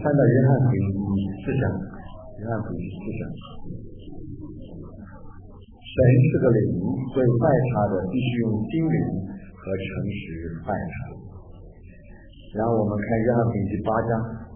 翻到约翰福音第4章，约翰福音4章。神是个灵，所以拜他的必须用心灵和诚实拜他。然后我们看约翰福音第8章，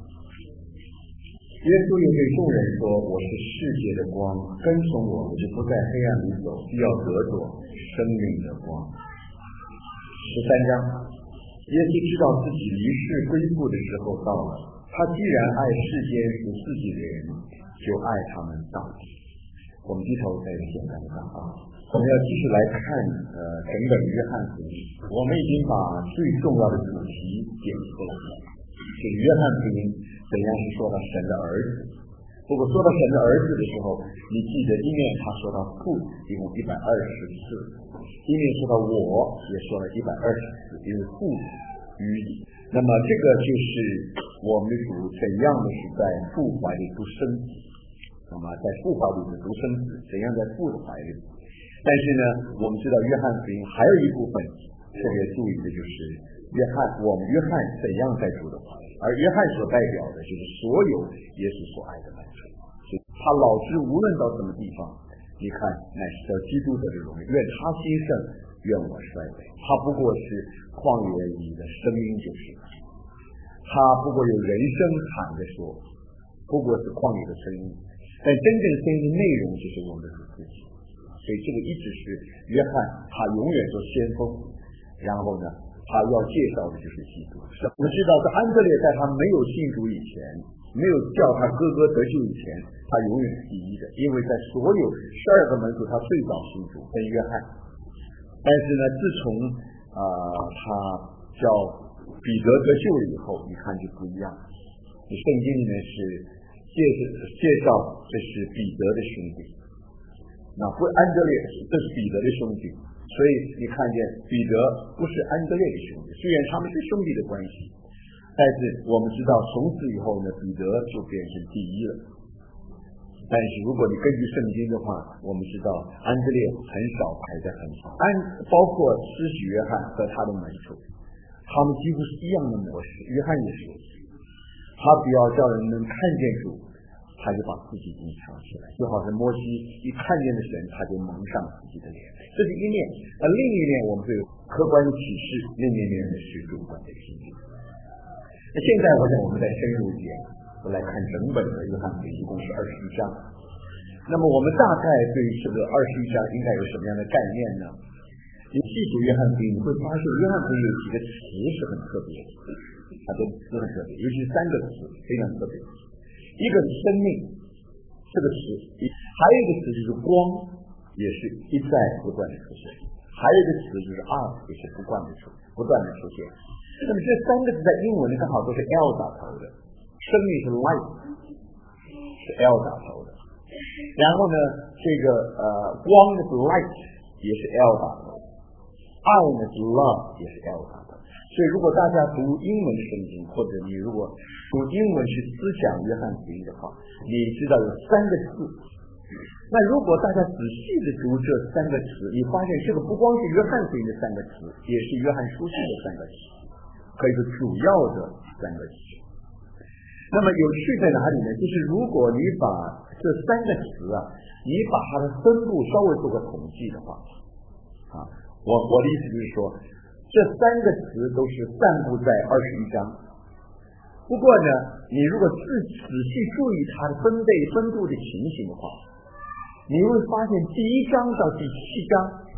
耶稣又对众人说：“我是世界的光，跟从我，就不在黑暗里走，必要得着生命的光。”13章，耶稣知道自己离世归父的时候到了，他既然爱世间属自己的人，就爱他们到底。我们低头再简单的讲啊，我们要继续来看整本约翰福音。我们已经把最重要的主题点出来了，就是约翰福音怎样是说到神的儿子。如果说到神的儿子的时候，你记得一面他说到父一共120次，一面说到我也说了120次，因为父与你。那么这个就是我们的主怎样的是在父怀里独生子，那么在父怀里的独生子怎样在父的怀里。但是呢，我们知道约翰福音还有一部分特别注意的就是我们约翰怎样在主的怀里，而约翰所代表的就是所有耶稣所爱的门徒。所以他老知无论到什么地方，你看乃是叫基督的荣誉，愿他兴盛，愿我衰微。他不过是旷野里的声音，就是他不过有人声喊着说，不过是旷野的声音，但真正声音的内容就是我们的主自己。所以这个一直是约翰他永远做先锋，然后呢他要介绍的就是基督。我们知道在安德烈在他没有信主以前，没有叫他哥哥得救以前，他永远是第一的，因为在所有12个门徒他最早信主跟约翰。但是呢，自从他叫彼得得救了以后，你看就不一样。圣经里面是介绍这是彼得的兄弟，那不安德烈这是彼得的兄弟，所以你看见彼得不是安德烈的兄弟，虽然他们是兄弟的关系，但是我们知道从此以后呢，彼得就变成第一了。但是如果你根据圣经的话，我们知道安德烈很少排在很少，包括施洗约翰和他的门徒，他们几乎是一样的模式。约翰也是，他只要叫人能看见主，他就把自己隐藏起来，就好像摩西一看见了神，他就蒙上自己的脸。这是一面，另一面我们会有客观的启示，另一面是主观的启示。那现在我想我们再深入一点，我来看整本的约翰福音，一共是21章。那么我们大概对于这个21章应该有什么样的概念呢？你细读约翰福音，你会发现约翰福音有几个词是很特别的，它的词很特别，尤其是3个词非常特别。一个是生命这个词，还有一个词就是光，也是一再不断的出现，还有一个词就是爱，也是不断的出现。那么这3个字在英文刚好都是 L 打头的，生命是 life， 是 L 打头的，然后呢这个光呢是 light， 也是 L 打头，爱呢是 love， 也是 L 打头。所以如果大家读英文圣经，或者你如果读英文去思想约翰福音的话，你知道有3个字。那如果大家仔细的读这3个词，你发现这个不光是约翰福音的3个词，也是约翰书信的3个词，可以说主要的3个词。那么有趣在哪里呢？就是如果你把这3个词你把它的分布稍微做个统计的话，我的意思就是说，这3个词都是散布在21章。不过呢，你如果仔细注意它的分布的情形的话，你会发现第1章到第7章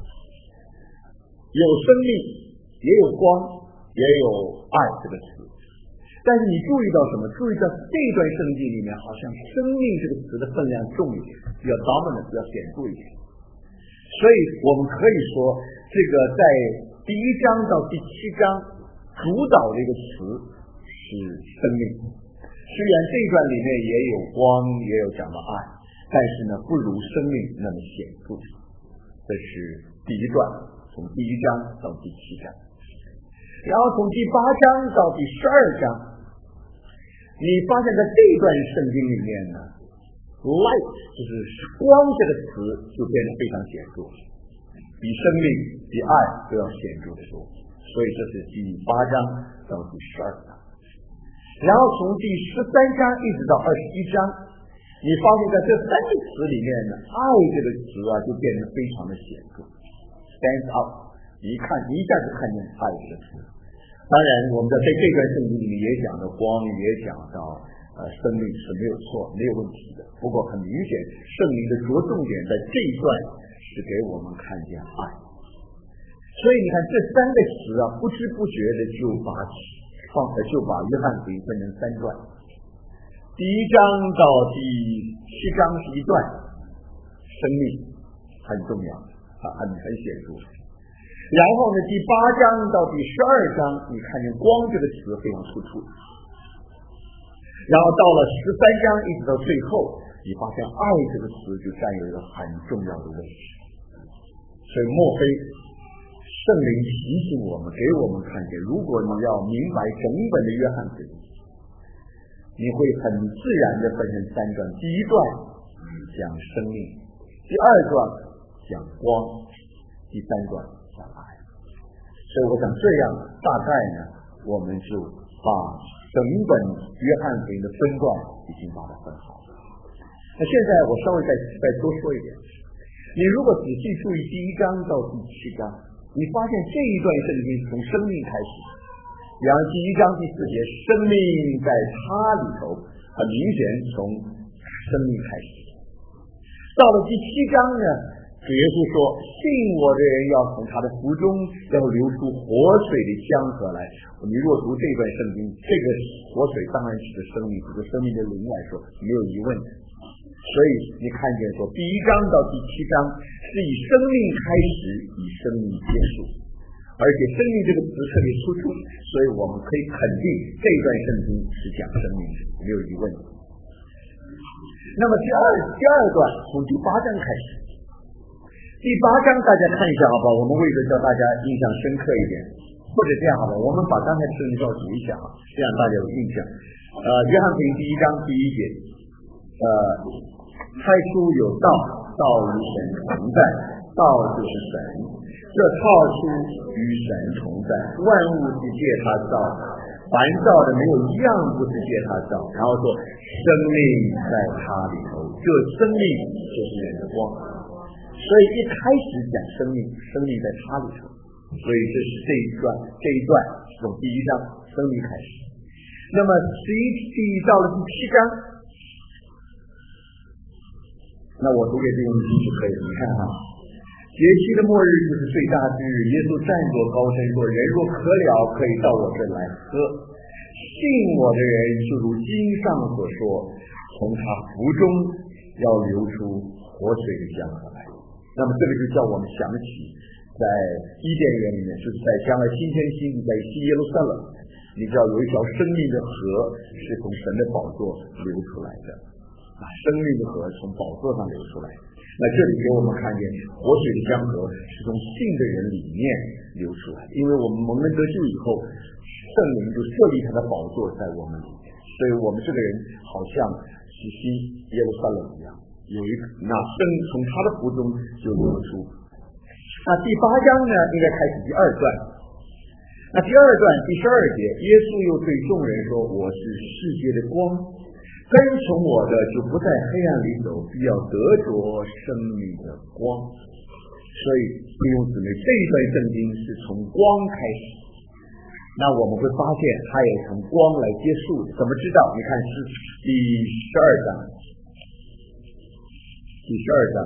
有生命，也有光，也有爱这个词。但是你注意到什么？注意到这段圣经里面好像生命这个词的分量重一点，比较 dominant， 比较显著一点。所以我们可以说，这个在第1章到第7章主导的一个词是生命。虽然这一段里面也有光，也有讲到爱，但是呢不如生命那么显著。这是第1段，从第1章到第7章。然后从第8章到第12章，你发现在这一段圣经里面呢， light 就是光这个词就变得非常显著，比生命比爱都要显著的多。所以这是第8章到第12章。 然后从第13章一直到21章，你发现在这3个词里面呢，爱这个词啊就变得非常的显著 ，stands out。一下就看见爱这个词。当然，我们在这段圣经里面也讲到光，也讲到生命是没有错、没有问题的。不过很明显，圣灵的着重点在这一段是给我们看见爱。所以你看这3个词啊，不知不觉的就把约翰福音分成3段。第1章到第7章是一段，生命很重要很显著。然后呢，第8章到第12章，你看见光这个词非常突出。然后到了13章一直到最后，你发现爱这个词就占有一个很重要的位置。所以莫非圣灵提醒我们，给我们看见，如果你要明白整本的约翰福音，你会很自然的分成3段。第1段讲生命，第2段讲光，第3段讲爱。所以我想这样大概呢，我们就把整本约翰福音的分段已经把它分好了。那现在我稍微再多说一点，你如果仔细注意第1章到第7章，你发现这一段圣经从生命开始，然后第1章第4节，生命在他里头，很明显从生命开始。到了第7章呢，主耶稣说，信我的人要从他的腹中要流出活水的江河来。你如果读这段圣经，这个活水当然指的生命，指的生命的灵来说没有疑问。所以你看见说，第1章到第7章是以生命开始，以生命结束，而且生命这个词特别突出，所以我们可以肯定这段圣经是讲生命的，没有疑问。那么第二段从第8章开始，第8章大家看一下好不好？我们为了叫大家印象深刻一点，或者这样好吧，我们把刚才的圣经照读一下这样大家有印象。约翰福音第1章第1节，太初有道，道与神同在，道就是神，这道出与神同在，万物是借他造，凡造的没有一样不是借他造。然后说生命在他里头，这生命就是人的光。所以一开始讲生命，生命在他里头，所以这是这一段从第1章生命开始。那么到了第7章，那我读给弟兄听就可以了。你看节期的末日就是最大之日，耶稣站着高声说，人若渴了，可以到我这来喝，信我的人就如经上所说，从他腹中要流出活水的江河来。那么这个就叫我们想起在伊甸园里面，就是在将来新天新地，在新耶路撒冷，你知道有一条生命的河是从神的宝座流出来的，生命的河从宝座上流出来。那这里给我们看见活水的江河是从信的人里面流出来，因为我们蒙恩得救以后，圣灵就设立他的宝座在我们里面，所以我们这个人好像是新耶路撒冷一样，有一那生从他的腹中就流出。那第8章呢，应该开始第2段。那第2段第12节，耶稣又对众人说，我是世界的光，跟从我的就不在黑暗里走，必要得着生命的光。所以弟兄姊妹，这一段圣经是从光开始，那我们会发现它也从光来结束。怎么知道？你看是第12章，第12章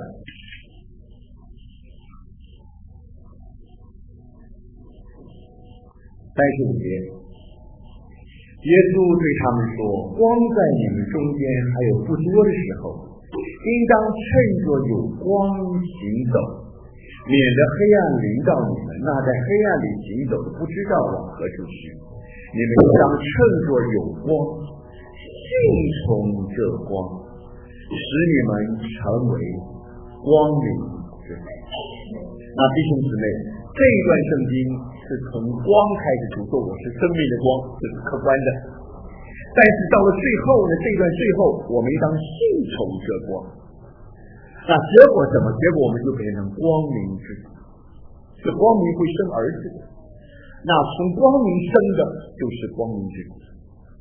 35节，耶稣对他们说，光在你们中间还有不多的时候，应当趁着有光行走，免得黑暗临到你们。那在黑暗里行走的不知道往何处去，你们应当趁着有光，信从这光，使你们成为光明之子。那弟兄姊妹，这一段圣经是从光开始读，说我是生命的光，这是客观的。但是到了最后呢，这一段最后我们应当信从这光。那结果什么？结果我们就变成光明之子。这光明会生儿子的，那从光明生的就是光明之子。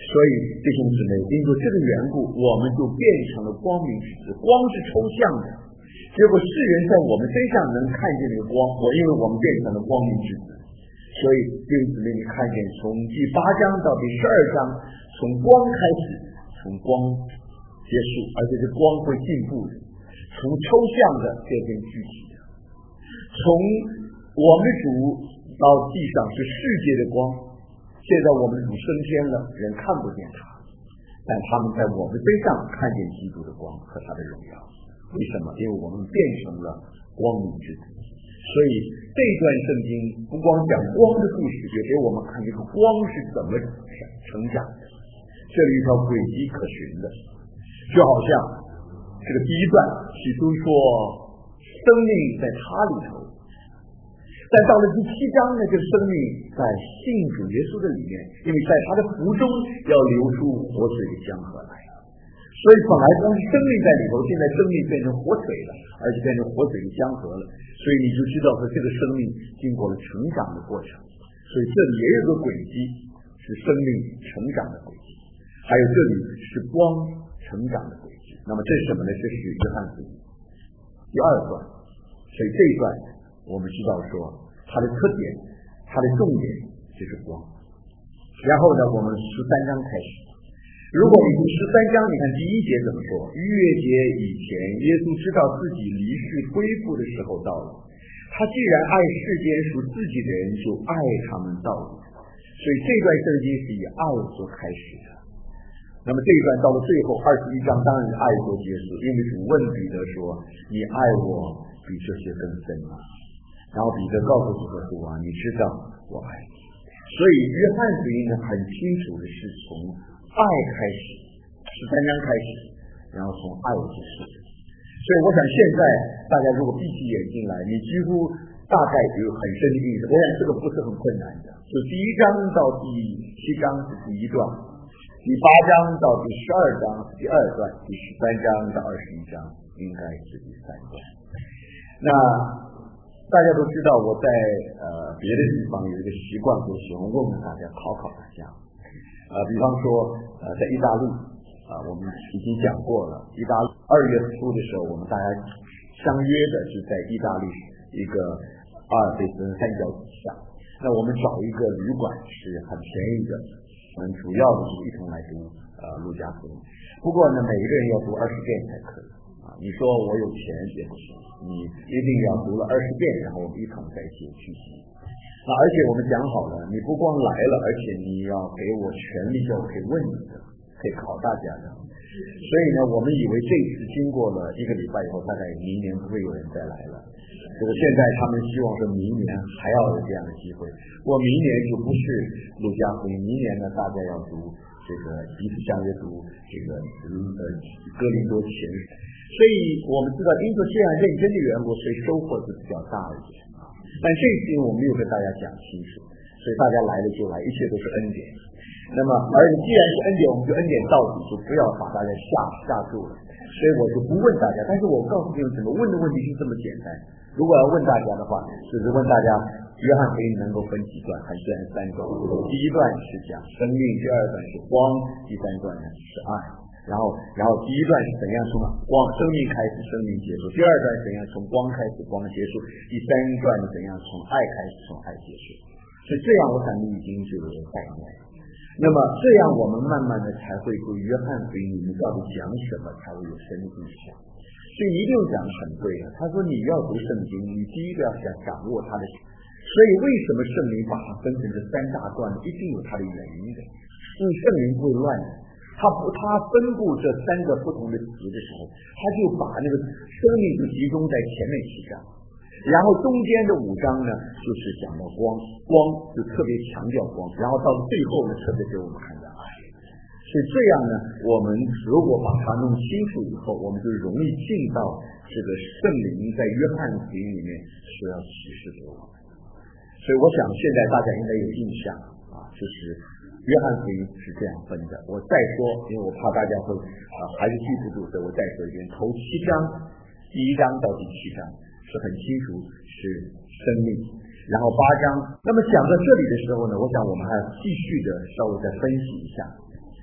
所以弟兄姊妹，因为这个缘故，我们就变成了光明之子。光是抽象的，结果世人在我们身上能看见这个光，因为我们变成了光明之子。所以弟兄姊妹，你看见从第8章到第12章，从光开始，从光结束，而且这光会进步的，从抽象的变成具体的，从我们的主到地上是世界的光。现在我们的主升天了，人看不见他，但他们在我们身上看见基督的光和他的荣耀。为什么？因为我们变成了光明之子。所以这段圣经不光讲光的故事，也给我们看这个光是怎么成长的，这里一条轨迹可循的。就好像这个第一段起初说生命在他里头，但到了第7章呢，这个生命在信主耶稣的里面，因为在他的福中要流出活水的江河来。所以本来光是生命在里头，现在生命变成活水了，而且变成活水的江河了。所以你就知道说这个生命经过了成长的过程。所以这里也有个轨迹，是生命成长的轨迹，还有这里是光成长的轨迹。那么这是什么呢？这是约翰福音第2段。所以这一段我们知道说它的特点，它的重点就是光。然后呢，我们13章开始。如果你读13章，你看第1节怎么说？逾越节以前，耶稣知道自己离世恢复的时候到了。他既然爱世间属自己的人，就爱他们到底。所以这段圣经是以爱所开始的。那么这一段到了最后21章，当然是爱所结束，因为主问彼得说：“你爱我比这些更深吗？”然后彼得告诉主啊，你知道我爱你。所以约翰福音呢，很清楚的是从爱开始，13章开始，然后从爱结束。所以我想现在大家如果闭起眼睛来，你几乎大概有很深的印象。我想这个不是很困难的。就第1章到第7章是第1段，第8章到第12章是第2段，第13章到21章应该是第3段。那大家都知道，我在别的地方有一个习惯，就喜欢问问大家，考大家。比方说在意大利我们已经讲过了，意大利2月初的时候，我们大家相约的是在意大利一个阿尔卑斯山脚底下。那我们找一个旅馆是很便宜的，我们主要的是一同来读路加福音。不过呢，每一个人要读20遍才可以你说我有钱也不行，你一定要读了20遍，然后我们一同在一起聚集。那而且我们讲好了，你不光来了，而且你要给我权利，叫我可以问你的，可以考大家的。所以呢，我们以为这次经过了1个礼拜以后，大概明年不会有人再来了。这个现在他们希望说明年还要有这样的机会。我明年就不是路加福音，明年呢大家要读这个彼此相约读这个哥林多前书。所以我们知道因着这样认真的缘故，所以收获是比较大一点但这一次我没有跟大家讲清楚，所以大家来了就来，一切都是恩典。那么而既然是恩典，我们就恩典到底，就不要把大家吓住了。所以我就不问大家，但是我告诉你们怎么问的问题是这么简单。如果要问大家的话，就是问大家约翰福音能够分几段，还是按3段。第1段是讲生命，第2段是光，第3段呢是爱。然后第1段是怎样从光生命开始，生命结束；第2段怎样从光开始，光结束；第3段怎样从爱开始，从爱结束。所以这样，我想你已经就有概念。那么这样，我们慢慢的才会对约翰福音里面到底讲什么才会有深的印象。所以一定讲的很对的。他说你要读圣经，你第一个要想掌握它的。所以为什么圣灵把它分成这3大段，一定有它的原因的。因为圣灵不会乱的。他分布这3个不同的词的时候，他就把那个生命就集中在前面7章，然后中间的5章呢，就是讲到光就特别强调光，然后到最后呢，特别给我们看到爱。所以这样呢，我们如果把它弄清楚以后，我们就容易进到这个圣灵在约翰福音里面所要启示给我们。所以我想现在大家应该有印象就是约翰福音是这样分的。我再说，因为我怕大家会还是记不住，所以我再说一遍。头7章，第1章到第7章是很清楚是生命，然后8章。那么讲到这里的时候呢，我想我们还继续的稍微再分析一下。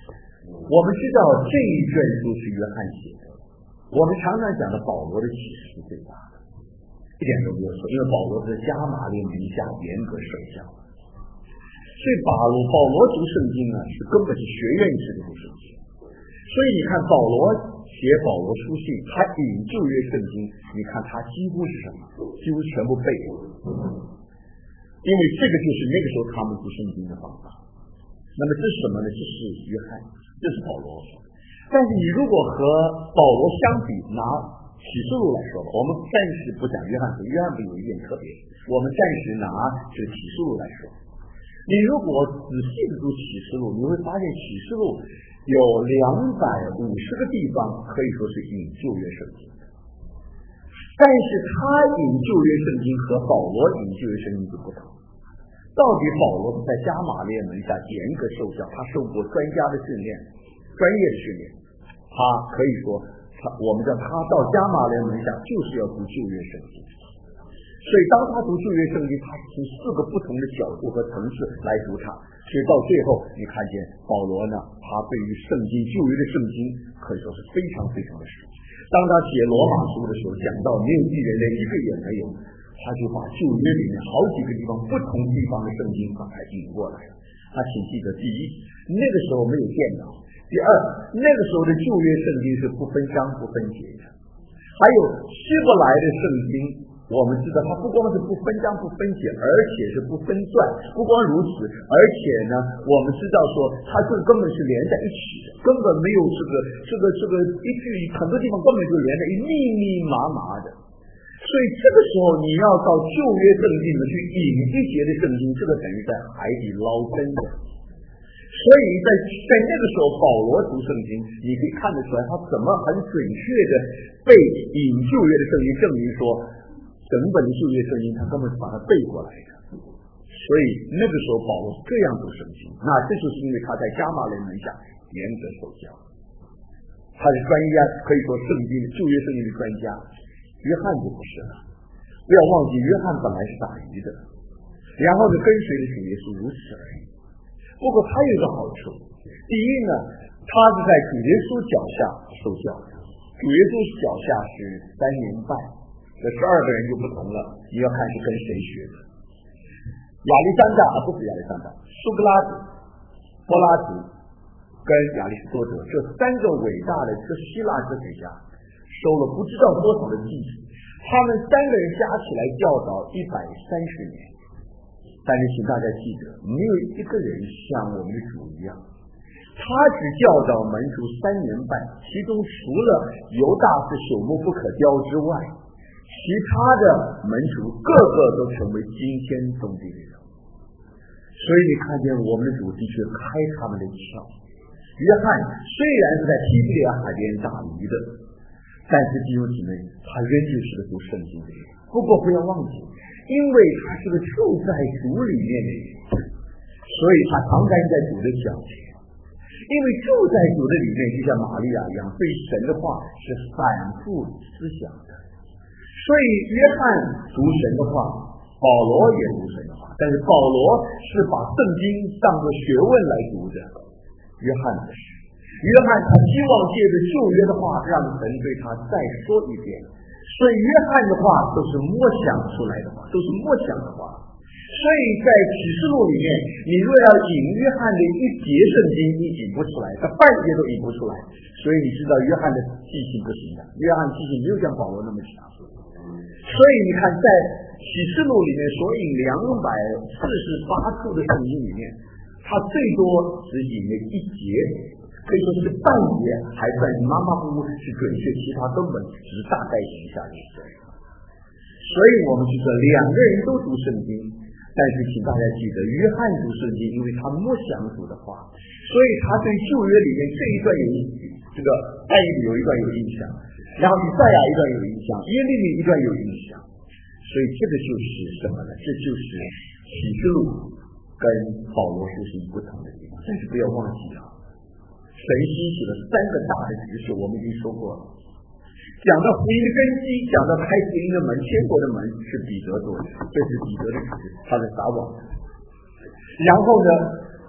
我们知道这一卷书是约翰写的，我们常常讲的保罗的启示是最大的，一点都没有错，因为保罗是加马列门下严格受教，所以保罗读圣经呢是根本是学院式的读圣经。所以你看保罗写保罗书信，他引旧约圣经，你看他几乎是什么？几乎全部背过，因为这个就是那个时候他们读圣经的方法。那么这是什么呢？这是约翰，这是保罗。但是你如果和保罗相比，拿启示录来说吧，我们暂时不讲约翰书，约翰书有一点特别，我们暂时拿这个启示录来说。你如果仔细的读启示录，你会发现启示录有250个地方可以说是引旧约圣经的，但是他引旧约圣经和保罗引旧约圣经就不同。到底保罗是在加马列门下严格受教，他受过专家的训练，专业的训练，他可以说我们叫他到加马列门下就是要读旧约圣经。所以当他读旧约圣经，他是从4个不同的角度和层次来读它，所以到最后你看见保罗呢，他对于圣经旧约的圣经可以说是非常非常的熟。当他写罗马书的时候，讲到没有一人连一个也没有，他就把旧约里面好几个地方不同地方的圣经把它引过来了。他请记得，第一，那个时候没有电脑；第二，那个时候的旧约圣经是不分章不分节的；还有希伯来的圣经，我们知道它不光是不分章不分节，而且是不分段。不光如此，而且呢，我们知道说它这根本是连在一起的，根本没有这个一句，很多地方根本就连在密密麻麻的。所以这个时候你要到旧约圣经里去引一节的圣经，这个等于在海底捞针的。所以在那个时候保罗读圣经，你可以看得出来他怎么很准确的背引旧约的圣经，证明说整本的旧约圣经他根本是把它背过来的。所以那个时候保罗这样读圣经，那这就是因为他在加马列门下严格受教，他是专家，可以说圣经旧约圣经的专家。约翰就不是了，不要忘记约翰本来是打鱼的，然后就跟随着主耶稣，如此而已。不过他有一个好处，第一呢，他是在主耶稣脚下受教的，主耶稣脚下是3年半，这12个人就不同了，你要看是跟谁学的。亚历山大不是亚历山大，苏格拉底、柏拉图跟亚里士多德这3个伟大的希腊哲学家，收了不知道多少的弟子，他们3个人加起来教导130年。但是请大家记得，没有一个人像我们的主一样，他只教导门徒3年半，其中除了犹大是朽木不可雕之外，其他的门徒个个都成为惊天动地的人。所以你看见我们的主的确开他们的窍。约翰虽然是在西比利亚海边打鱼的，但是弟兄姊妹，他仍旧是个读圣经的人。不过不要忘记，因为他是个住在主里面的人，所以他常常在主的脚前。因为住在主的里面，就像玛利亚一样，对神的话是反复思想的。所以约翰读神的话，保罗也读神的话，但是保罗是把圣经当作学问来读的，约翰不是。约翰他希望借着旧约的话让神对他再说一遍，所以约翰的话都是默想出来的话，都是默想的话。所以在启示录里面，你若要引约翰的一节圣经，你引不出来，他半节都引不出来。所以你知道约翰的记性不行的，约翰记性没有像保罗那么强。所以你看在启示录里面所引248处的圣经里面，他最多只引了一节，可以说是半节，还算马马虎虎是准确，其他根本只是大概引下去。所以我们就说2个人都读圣经，但是请大家记得，约翰读圣经，因为他默想主的话，所以他对旧约里面这一段有这个但以理有一段有印象，然后以赛亚一段有印象，耶利米一段有印象。所以这个就是什么呢？这就是启示录跟保罗书信不同的地方。但是不要忘记啊，神兴起了3个大的局势，我们已经说过了。讲到福音的根基，讲到开福音的门，天国的门是彼得做的，这是彼得的指示，他在撒网。然后呢，等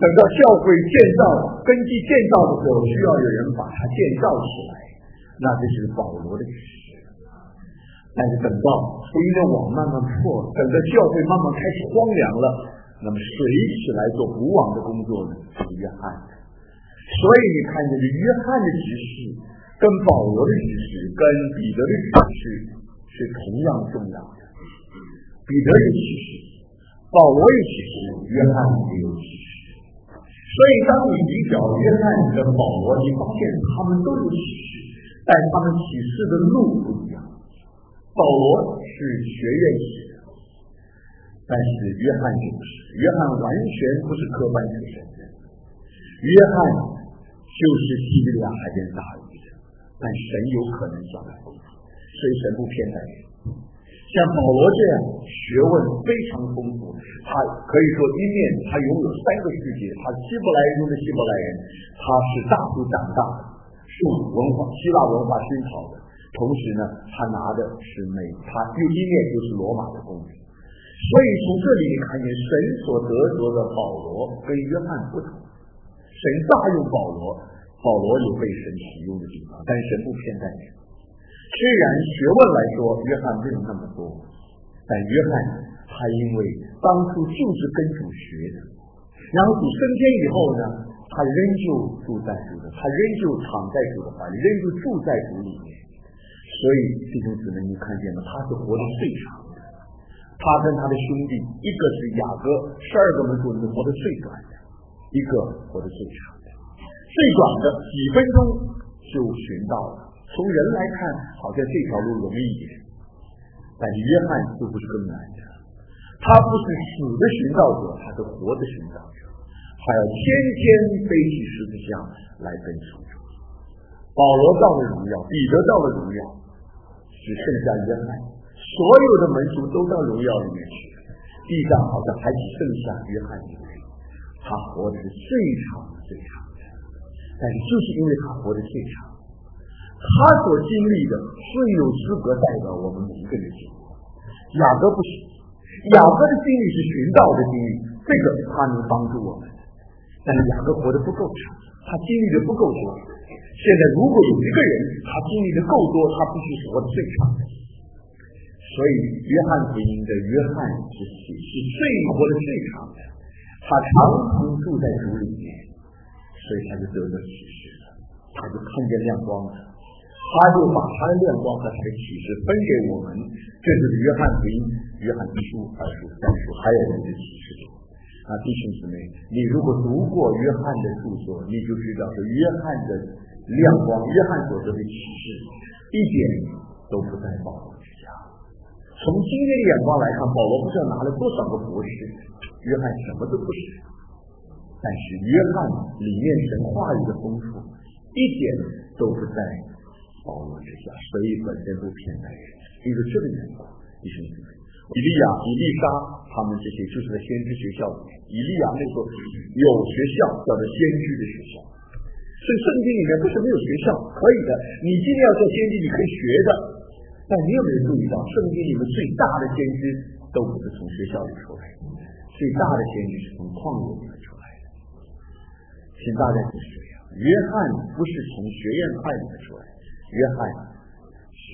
等到教会建造根基建造的时候，需要有人把它建造起来，那这是保罗的启示。但是等到福音的网慢慢破，等到教会慢慢开始荒凉了，那么谁起来做补网的工作呢？是约翰。所以你看这个约翰的启示跟保罗的启示跟彼得的启示是同样重要的。彼得有启示，保罗有启示，约翰也有启示。所以当你比较约翰跟保罗，你发现他们都有启示，但他们启示的路不一样。保罗是学院式的，但是约翰就不是，约翰完全不是科班出身的，约翰就是西比利亚海边打鱼的，但神有可能向他丰富，所以神不偏待人。像保罗这样学问非常丰富，他可以说一面他拥有3个世界，他希伯来中的希伯来人，他是大陆长大的，受文化希腊文化熏陶的，同时呢他拿的是他又一面就是罗马的公民。所以从这里你看见神所得着的保罗跟约翰不同，神大用保罗，保罗有被神启用的地方，但神不偏待人。虽然学问来说约翰没有那么多，但约翰他因为当初就是跟主学的，然后主升天以后呢，他仍旧住在主的，他仍旧躺在主的怀里，仍旧住在主里面。所以弟兄姊妹，你看见了，他是活得最长的。他跟他的兄弟，一个是雅各，12个门徒里面活得最短的，一个活得最长的。最短的几分钟就寻到了。从人来看，好像这条路容易一点，但是约翰就不是更难的。他不是死的寻找者，他是活的寻找者，他要天天背起十字架来跟随主。保罗到了荣耀，彼得到了荣耀，只剩下约翰，所有的门徒都到荣耀里面去了，地上好像还只剩下约翰一个人，他活的是最长最长的。但是就是因为他活得最长，他所经历的最有资格代表我们每一个人经历。雅各不行，雅各的经历是寻道的经历，这个他能帮助我们，但是雅各活得不够长，他经历的不够多。现在如果有一个人他经历的够多，他必须是活得最长的。所以约翰福音的约翰是最活得最长的，他常常住在主里面，所以他就得到启示了，他就看见亮光了，他就把他的亮光和他的启示分给我们。这就是约翰福音、约翰一书、二书、三书，还有人的启示。弟兄姊妹，你如果读过约翰的著作，你就知道是约翰的亮光，约翰所得的启示一点都不在保罗之下。从今天的眼光来看，保罗不知道拿了多少个博士，约翰什么都不是。但是约翰里面神话语的丰富一点都不在保罗之下，所以本身不偏待人，因为这个缘故。弟兄姊妹，以利亚、以利沙他们这些就是在先知学校里面，以利亚那时候有学校叫做先知的学校，所以圣经里面不是没有学校，可以的，你今天要做先知你可以学的。但你有没有注意到圣经里面最大的先知都不是从学校里出来的，最大的先知是从旷野里面出来的。请大家记住，约翰不是从学院派里面出来的，约翰是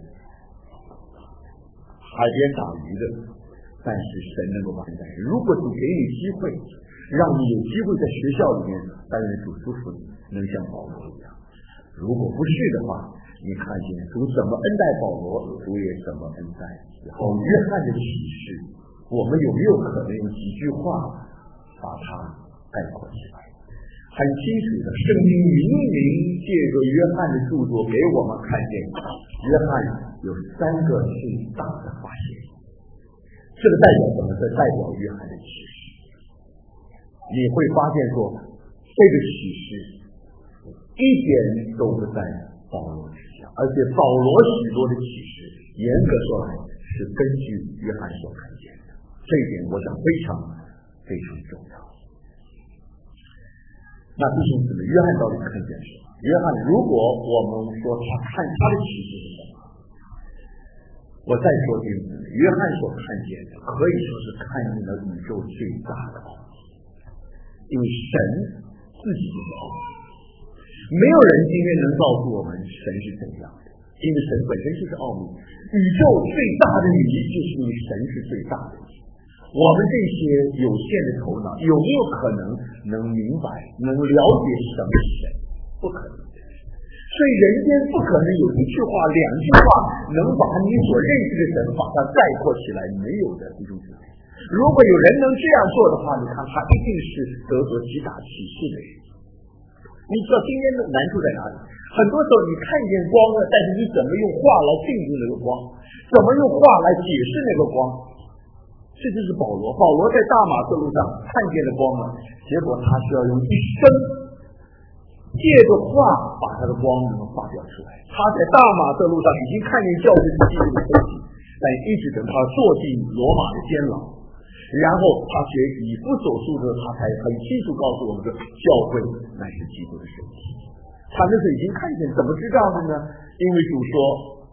海边打鱼的，但是神能够把你带。如果主给你机会，让你有机会在学校里面担任主祝福你，能像保罗一样。如果不是的话，你看见主怎么恩待保罗，主也怎么恩待以后约翰的启示，我们有没有可能用几句话把它概括起来？很清楚的，圣经明明借着约翰的著作给我们看见，约翰有3个最大的发现。这个代表什么？这代表约翰的启示。你会发现说，这个启示一点都不在保罗之下，而且保罗许多的启示，严格说来是根据约翰所看见的。这一点我想非常非常重要。那弟兄姊妹，约翰到底看见什么？约翰，如果我们说他看他的启示是什么？我再说一遍，约翰所看见的可以说是看见了宇宙最大的奥秘。 因为神自己就是奥秘，没有人今天能告诉我们神是怎样的，因为神本身就是奥秘。宇宙最大的谜就是因为神是最大的谜。我们这些有限的头脑有没有可能能明白能了解什么是神？不可能。所以人间不可能有一句话两句话能把你所认识的神把它概括起来，没有的弟兄姊妹。如果有人能这样做的话，你看他一定是得着极大启示的人。你知道今天的难处在哪里？很多时候你看见光了，但是你怎么用话来定义那个光，怎么用话来解释那个光？这就是保罗。保罗在大马色路上看见了光了，结果他需要用一生借着话把他的光能发表出来。他在大马色路上已经看见教会是基督的身体，但一直等他坐进罗马的监牢，然后他学以弗所书的，他才很清楚告诉我们说，教会乃是基督的身体。他那时候已经看见，怎么知道的呢？因为主说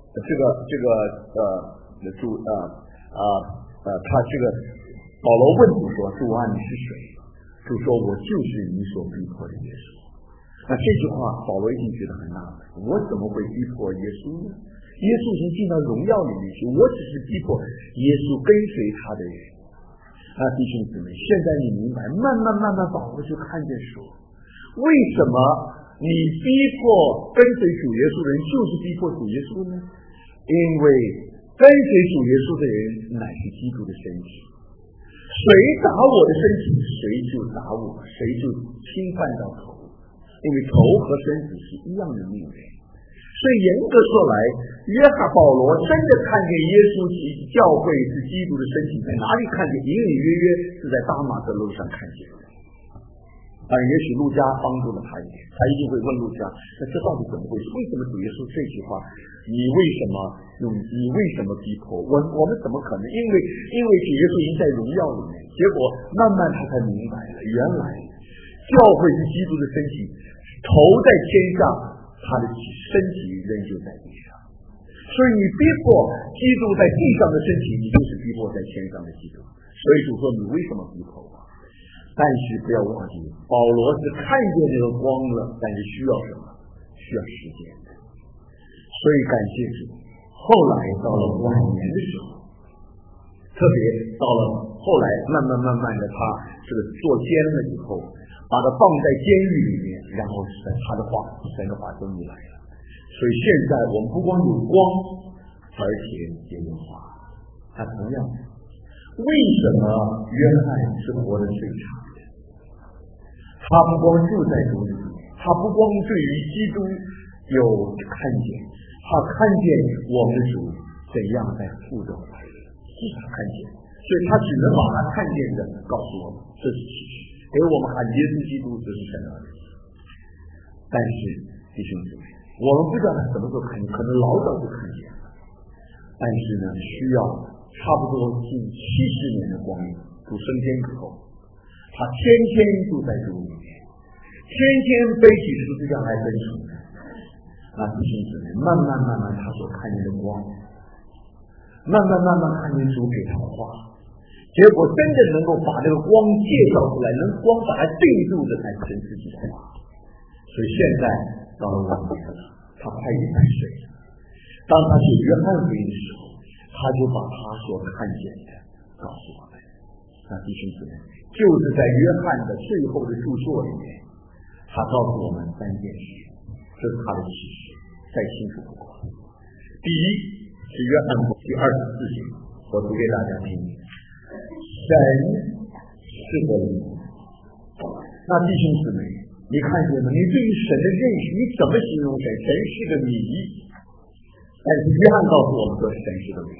他这个保罗问主说：“主啊，你是谁？”主说：“我就是你所逼迫的耶稣。”那这句话，保罗已经觉得很纳闷，我怎么会逼迫耶稣呢？耶稣已经进到荣耀里面去，我只是逼迫耶稣跟随他的人。那弟兄姊妹，现在你明白，慢慢保罗就看见说，为什么你逼迫跟随主耶稣的人就是逼迫主耶稣呢？因为跟随主耶稣的人乃是基督的身体，谁打我的身体，谁就打我，谁就侵犯到头，因为头和身体是一样的命令。所以严格说来，保罗真的看见耶稣教会是基督的身体，在哪里看见？隐隐约约是在大马色路上看见的。也许路加帮助了他一点，他一定会问路加，那这到底怎么回事？为什么主耶稣这句话，你为什么逼迫我们怎么可能？因为主耶稣已经在荣耀里面，结果慢慢他才明白了，原来教会是基督的身体，头在天上，他的身体仍旧在地上。所以你逼迫基督在地上的身体，你就是逼迫在天上的基督。所以主说，你为什么逼迫我？但是不要忘记，保罗是看见这个光了，但是需要什么？需要时间的。所以感谢主，后来到了晚年的时候，特别到了后来慢慢的，他这个坐监了以后，把他放在监狱里面，然后神的话终于来了。所以现在我们不光有光，而且也有话。他同样，为什么约翰是活得最长的？他不光住在主里，他不光对于基督有看见，他看见我们的主怎样在父的怀里，是他看见，所以他只能把他看见的告诉我们，这是事实。给我们喊耶稣基督就是神的儿子。但是弟兄姊妹，我们不知道他什么时候看见，可能老早就看见了，但是呢，需要差不多近70年的光阴，主升天之后，他天天住在主里面，天天背起十字架来跟从的。那弟兄姊妹，慢慢他所看见的光，慢慢看见主给他的话，结果真的能够把这个光介绍出来，能光把它定住的才是神自己的话。所以现在到了晚年了，他快100岁了。当他写约翰福音的时候，他就把他所看见的告诉我们。那弟兄姊妹，就是在约翰的最后的著作里面，他告诉我们3件事，这是他的启示，再清楚不过。第一是约翰第24节，我读给大家听。神是个灵。那弟兄姊妹，你看见吗？你对于神的认识，你怎么形容神？神是个谜。但是约翰告诉我们说，神是个灵。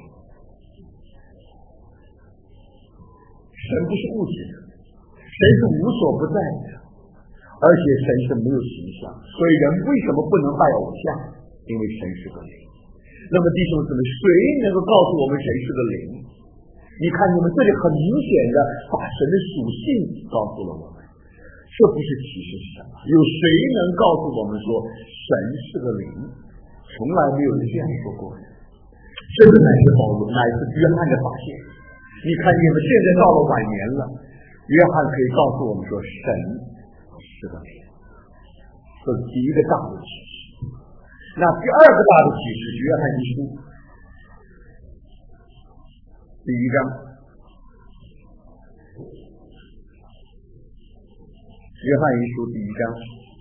神不是物质的，神是无所不在的，而且神是没有形象。所以人为什么不能拜偶像？因为神是个灵。那么弟兄姊妹，谁能够告诉我们神是个灵？你看你们这里很明显的把神的属性告诉了我们，这不是启示是什么？有谁能告诉我们说神是个灵？从来没有人这样说过的。这个乃是保罗，乃是约翰的发现。你看你们现在到了晚年了， 约翰可以告诉我们说，神是个灵，这是第一个大的启示。那第二个大的启示是约翰一书第1章，约翰一书第1章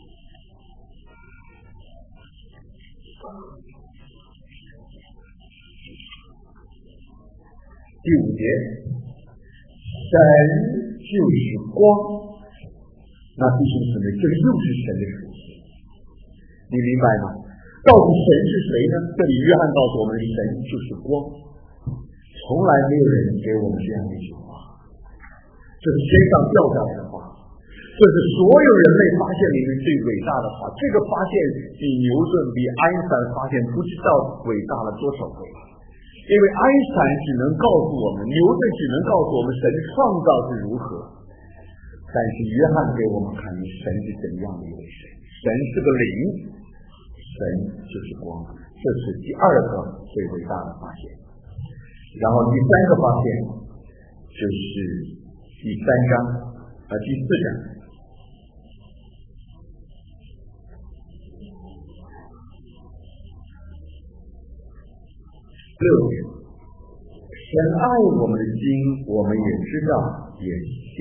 第5节，神就是光。那弟兄姊妹，这又是神的属性，你明白吗？到底神是谁呢？这里约翰告诉我们，神就是光。从来没有人给我们这样一句话，这是天上掉下来的话，这是所有人类发现里面最伟大的话。这个发现比牛顿、比爱因斯坦发现不知道伟大了多少倍。因为爱因斯坦只能告诉我们，牛顿只能告诉我们神创造是如何，但是约翰给我们看明神是怎样的一位神。神是个灵，神就是光，这是第二个最伟大的发现。然后第三个发现就是第4章6节，神爱我们的心，我们也知道，也信。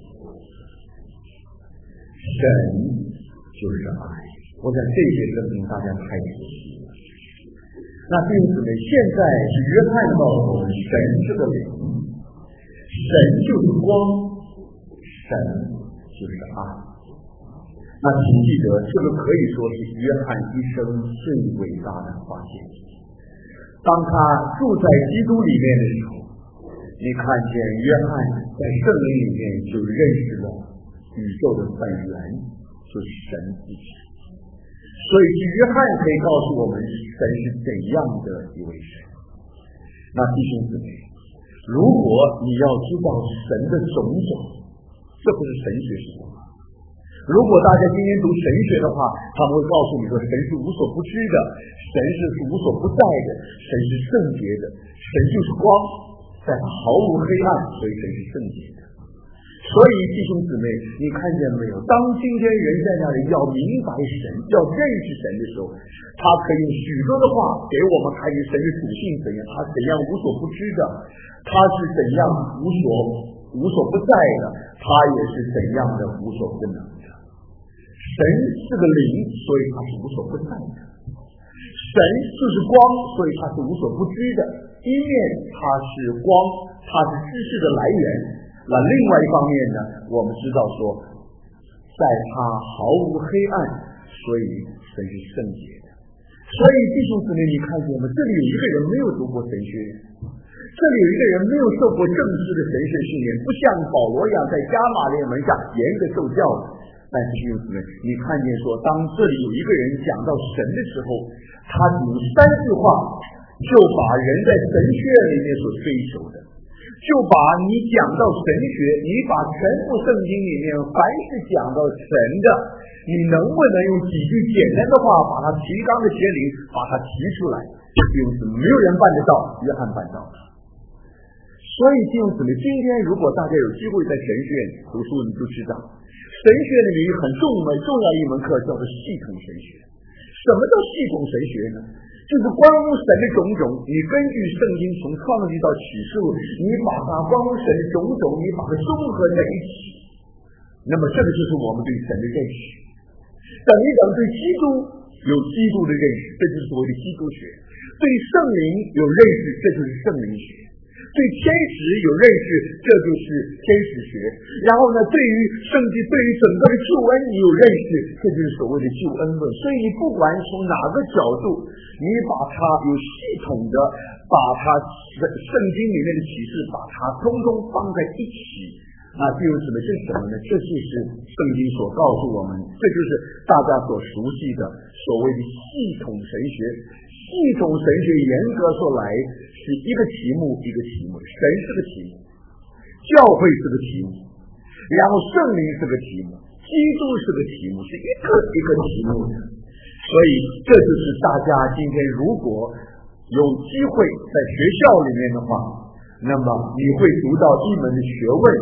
神就是爱，我想这些证明大家太熟悉了。那弟兄姊妹，现在是约翰告诉我们，神是个灵，神就是光，神就是爱。那请记得，这个可以说是约翰一生最伟大的发现。当他住在基督里面的时候，你看见约翰在圣灵里面就认识了宇宙的本源，就是神自己。所以约翰可以告诉我们神是怎样的一位神。那弟兄姊妹，如果你要知道神的种种，这不是神学是什么？如果大家今天读神学的话，他们会告诉你说，神是无所不知的，神是无所不在的，神是圣洁的，神就是光，在他毫无黑暗，所以神是圣洁的。所以弟兄姊妹，你看见没有？当今天人在那里要明白神，要认识神的时候，他可以用许多的话给我们看见神的属性怎样，他怎样无所不知的，他是怎样无所不在的，他也是怎样的无所不能的。神是个灵，所以他是无所不在的。神就是光，所以他是无所不知的。一面他是光，他是知识的来源。那另外一方面呢，我们知道说，在他毫无黑暗，所以神是圣洁的。所以弟兄姊妹，你看见吗？这里有一个人没有读过神学，这里有一个人没有受过正式的神学训练，不像保罗一样在加马列门下严格受教的。但是弟兄姊妹，你看见说，当这里有一个人讲到神的时候，他用3句话就把人在神学里面所追求的，就把你讲到神学，你把全部圣经里面凡是讲到神的，你能不能用几句简单的话把它提纲的邪灵把它提出来？弟兄姊妹，没有人办得到，约翰办到了。所以弟兄姊妹，今天如果大家有机会在神学院读书，你就知道神学里面有很重要一门课叫做系统神学。什么叫系统神学呢？就是关乎神的种种，你根据圣经从创世到启示录，你把它关乎神的种种，你把它综合在一起。那么这个就是我们对神的认识。等一等，对基督有基督的认识，这就是所谓的基督学；对圣灵有认识，这就是圣灵学；对天使有认识，这就是天使学。然后呢，对于圣经，对于整个的救恩你有认识，这就是所谓的救恩论。所以你不管从哪个角度，你把它有系统的把它圣经里面的启示把它通通放在一起，那这有什么？这是什么呢？这就是圣经所告诉我们，这就是大家所熟悉的所谓的系统神学。系统神学严格说来是一个题目一个题目，神是个题目，教会是个题目，然后圣灵是个题目，基督是个题目，是一个一个题目的。所以这就是大家今天如果有机会在学校里面的话，那么你会读到一门的学问，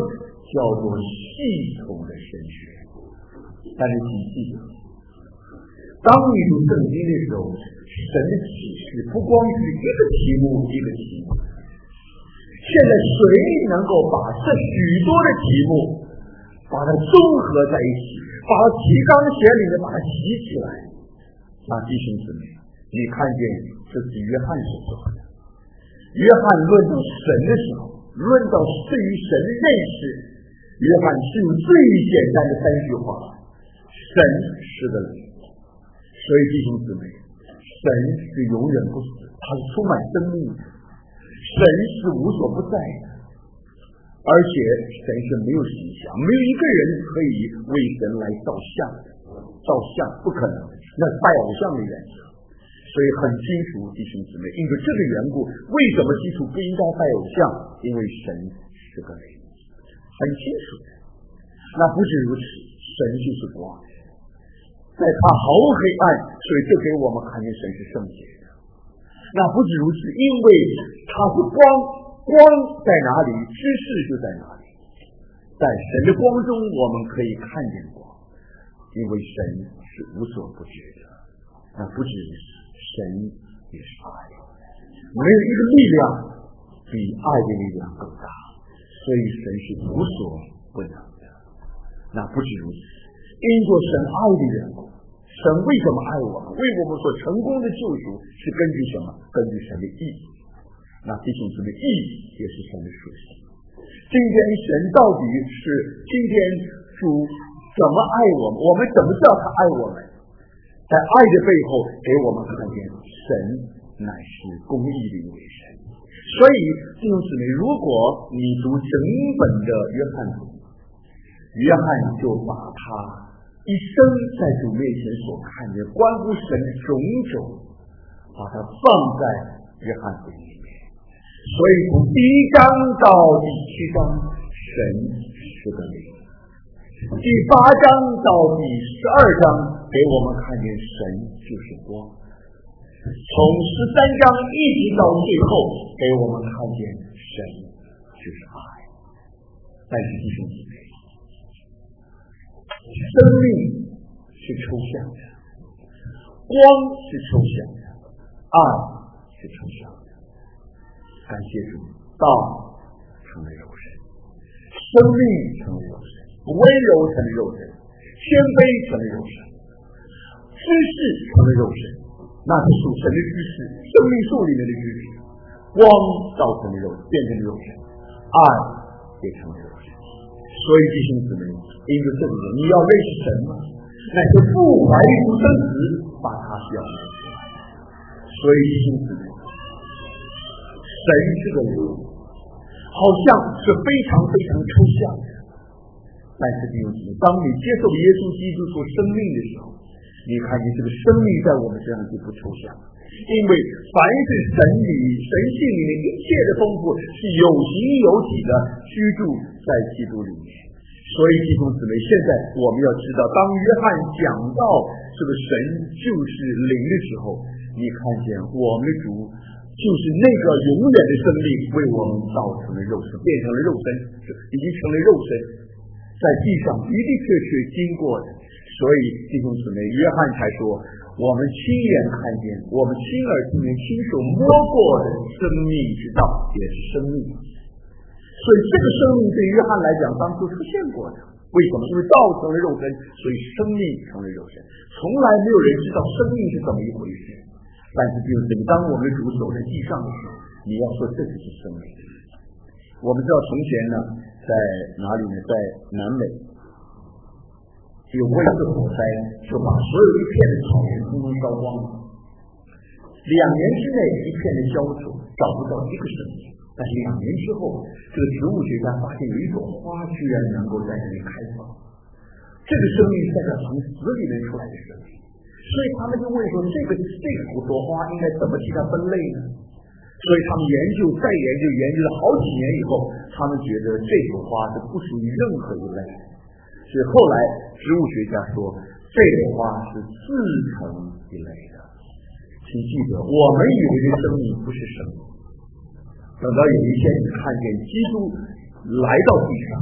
叫做系统的神学。但是请记得，当你读圣经的时候，神的启示不光是一个题目一个题目。现在谁能够把这许多的题目把它综合在一起，把它提纲挈领的把它提起来，那弟兄姊妹，你看见这是约翰所说的。约翰论到神的时候，论到对于神的认识，约翰是用最简单的3句话：神是个灵。所以弟兄姊妹，神是永远不死，他是充满生命的，神是无所不在的，而且神是没有形象，没有一个人可以为神来造像的，造像不可能，那拜偶像的原则。所以很清楚，弟兄姊妹，因为这个缘故，为什么基督不应该拜偶像？因为神是个灵，很清楚的。那不止如此，神就是光，在他毫无黑暗，所以这给我们看见神是圣洁的。那不止如此，因为他是光，光在哪里，知识就在哪里。在神的光中，我们可以看见光，因为神是无所不知的。那不止如此，神也是爱，没有一个力量比爱的力量更大，所以神是无所不能的。那不止如此，因着神爱的缘故，神为什么爱我们？为我们所成功的救赎是根据什么？根据神的义。那弟兄姊妹，义也是神的属性。今天神到底是今天主怎么爱我们？我们怎么知道他爱我们？在爱的背后给我们看见神乃是公义的一位神。所以弟兄姊妹，如果你读整本的约翰福音，约翰就把他一生在主面前所看见关乎神的种种，把它放在约翰福音里面。所以从第1章到第7章，神是个灵；第8章到第12章，给我们看见神就是光；从13章一直到最后，给我们看见神就是爱。但是弟兄姊妹，生命是抽象的，光是抽象的，爱是抽象的。感谢主，道成了肉身，生命成了肉身，温柔成了肉身，谦卑成了肉身，知识成了肉身，那是属神的知识，生命树里面的知识。光造成了肉身，变成了肉身，爱也成了肉身。所以弟兄姊妹，因为这个人，你要认识神吗？乃是父怀里出生时，把他是要认识。所以弟兄姊妹，神这个人好像是非常非常抽象的，但是弟兄姊妹，当你接受耶稣基督做生命的时候，你看见这个生命在我们身上就不抽象，因为凡是神性里面一切的丰富是有形有体的居住在基督里面。所以弟兄姊妹，现在我们要知道，当约翰讲到这个神就是灵的时候，你看见我们的主就是那个永远的生命为我们造成了肉身，变成了肉身，已经成了肉身，在地上的的确确经过的。所以弟兄姊妹，约翰才说，我们亲眼看见，我们亲耳听见，亲手摸过的生命之道也是生命。所以这个生命对约翰来讲当初出现过的，为什么？因为道成了肉身，所以生命成了肉身。从来没有人知道生命是怎么一回事，但是就是当我们的主走在地上的时候，你要说这就是生命。我们知道从前呢，在哪里呢？在南美有过一次火灾，就把所有一片的草原通通烧光了。2年之内一片的焦土，找不到一个生命。但是2年之后，这个植物学家发现有一种花居然能够在这里开放。这个生命是在从死里面出来的生命，所以他们就问说，这个朵花应该怎么替它分类呢？所以他们研究了好几年以后，他们觉得这朵花是不属于任何一类。所以后来植物学家说，这朵花是自成一类的。请记得，我们以为的生命不是生命。等到有一天你看见基督来到地上，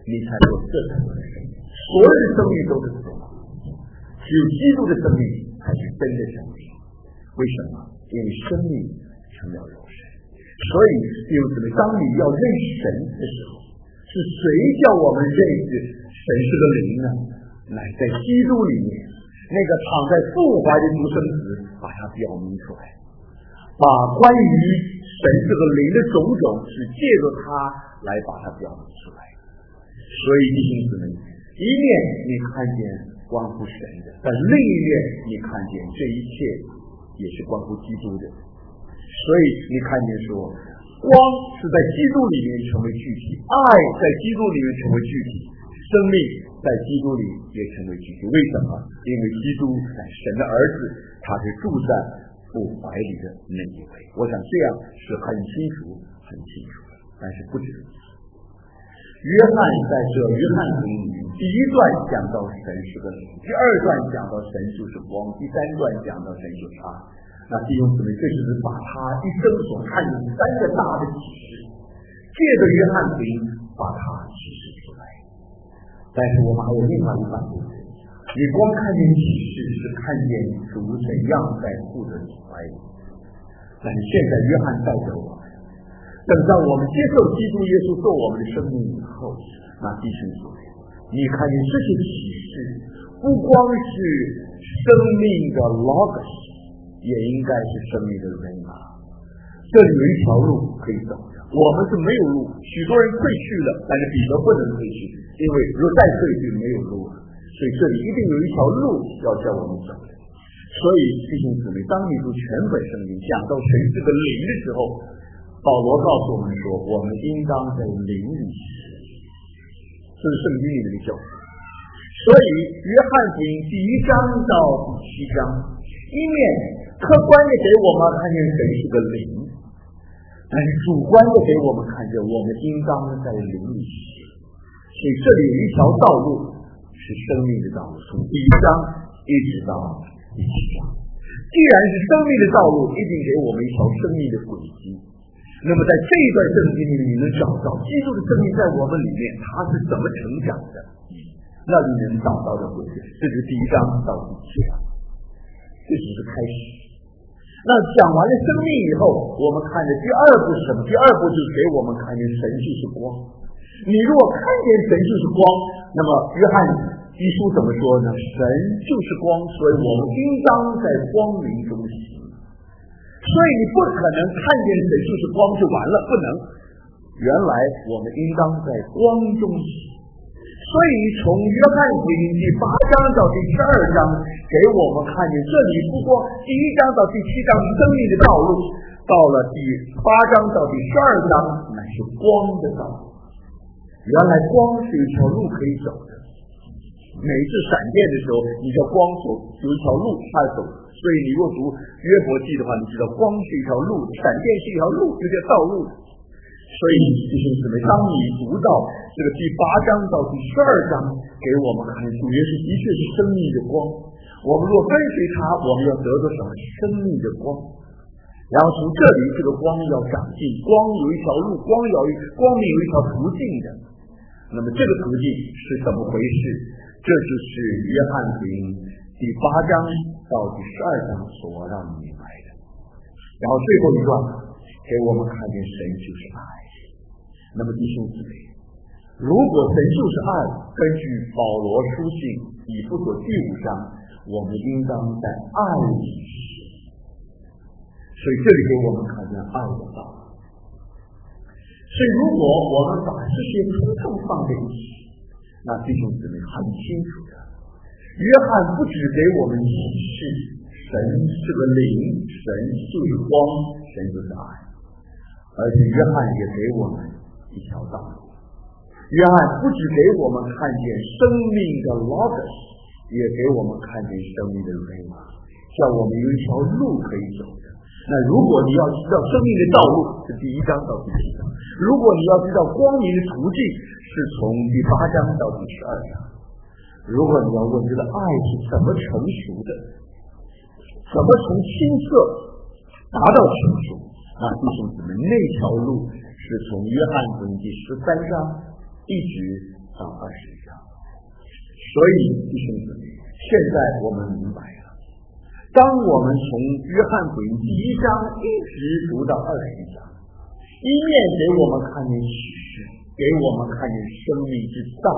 你才有这才有的生命。所有的生命都是死亡，只有基督的生命才是真的生命。为什么？因为生命成了肉身。所以弟兄姊妹，当你要认识神的时候，是谁叫我们认识神是个灵呢？乃在基督里面，那个躺在父怀的独生子把它表明出来，把关于神这个灵的种种是借着他来把它表明出来。所以弟兄姊妹，一面你看见关乎神的，但另一面你看见这一切也是关乎基督的。所以你看见说，光是在基督里面成为具体，爱在基督里面成为具体，生命在基督里也成为具体。为什么？因为基督乃神的儿子，他是住在父怀里的那一位。我想这样是很清楚很清楚的，但是不止如此。约翰在这约翰福音里，第一段讲到神是个灵，第二段讲到神就是光，第三段讲到神就是爱。那弟兄姊妹，这就是把他一生所看见三个大的启示，借着约翰福音把它启示出来。但是我们还有另外一半部分，你光看见启示是看见主怎样在父的怀里，但是现在约翰带着我们，等到我们接受基督耶稣做我们的生命以后，那弟兄姊妹，你看见这些启示不光是生命的 logos，也应该是生命的人啊！这里有一条路可以走的，我们是没有路，许多人退去了，但是彼得不能退去，因为如果再退去没有路了，所以这里一定有一条路要叫我们走的。所以弟兄姊妹，当你读全本圣经讲到神这个灵的时候，保罗告诉我们说，我们应当在灵里行，这是圣经里面的教训。所以约翰福音第1章到第7章，一面客观的给我们看见神是个灵，但是主观的给我们看见我们应当在灵里行。所以这里有一条道路是生命的道路，从第1章一直到第7章。既然是生命的道路，一定给我们一条生命的轨迹。那么在这一段圣经里，你能找到基督的生命在我们里面，他是怎么成长的？那你能找到的轨迹，这是第1章到第7章。这只是开始。那讲完了生命以后，我们看的第二步是什么？第二步就是给我们看见神就是光。你如果看见神就是光，那么约翰一书怎么说呢？神就是光，所以我们应当在光明中行。所以你不可能看见神就是光就完了，不能。原来我们应当在光中行。所以从约翰福音第8章到第12章，给我们看见这里不光第1章到第7章是生命的道路，到了第8章到第12章乃是光的道路。原来光是一条路可以走的，每一次闪电的时候，你叫光走有一条路它走。所以你若读约伯记的话，你知道光是一条路，闪电是一条路，就叫道路。所以弟兄姊妹，当你读到这个第8章到第12章，给我们看主耶稣的确是生命的光。我们若跟随他，我们要得到什么？生命的光。然后从这里，这个光要长进，光有一条路，光明有一条途径的。那么这个途径是怎么回事？这就是约翰福音第8章到第12章所让你明白的。然后最后一段给我们看见神就是爱。那么弟兄姊妹，如果神就是爱，根据保罗书信以弗所第5章，我们应当在爱里行。所以这里给我们看见爱的道理。所以如果我们把这些初衷放在一起，那弟兄姊妹很清楚的，约翰不只给我们启示神是个灵，神就是光，神就是爱，而且约翰也给我们一条道路。约翰不只给我们看见生命的 logos， 也给我们看见生命的 rhema， 叫我们有一条路可以走的。那如果你要知道生命的道路，是第1章到第7章；如果你要知道光明的途径，是从第8章到第12章。如果你要问这个爱是怎么成熟的，怎么从青涩达到成熟，那弟兄姊妹，那条路是从约翰福音第13章一直到到20章。所以弟兄姊妹，现在我们明白了，当我们从约翰福音第1章一直读到20章，一面给我们看见启示，给我们看见生命之道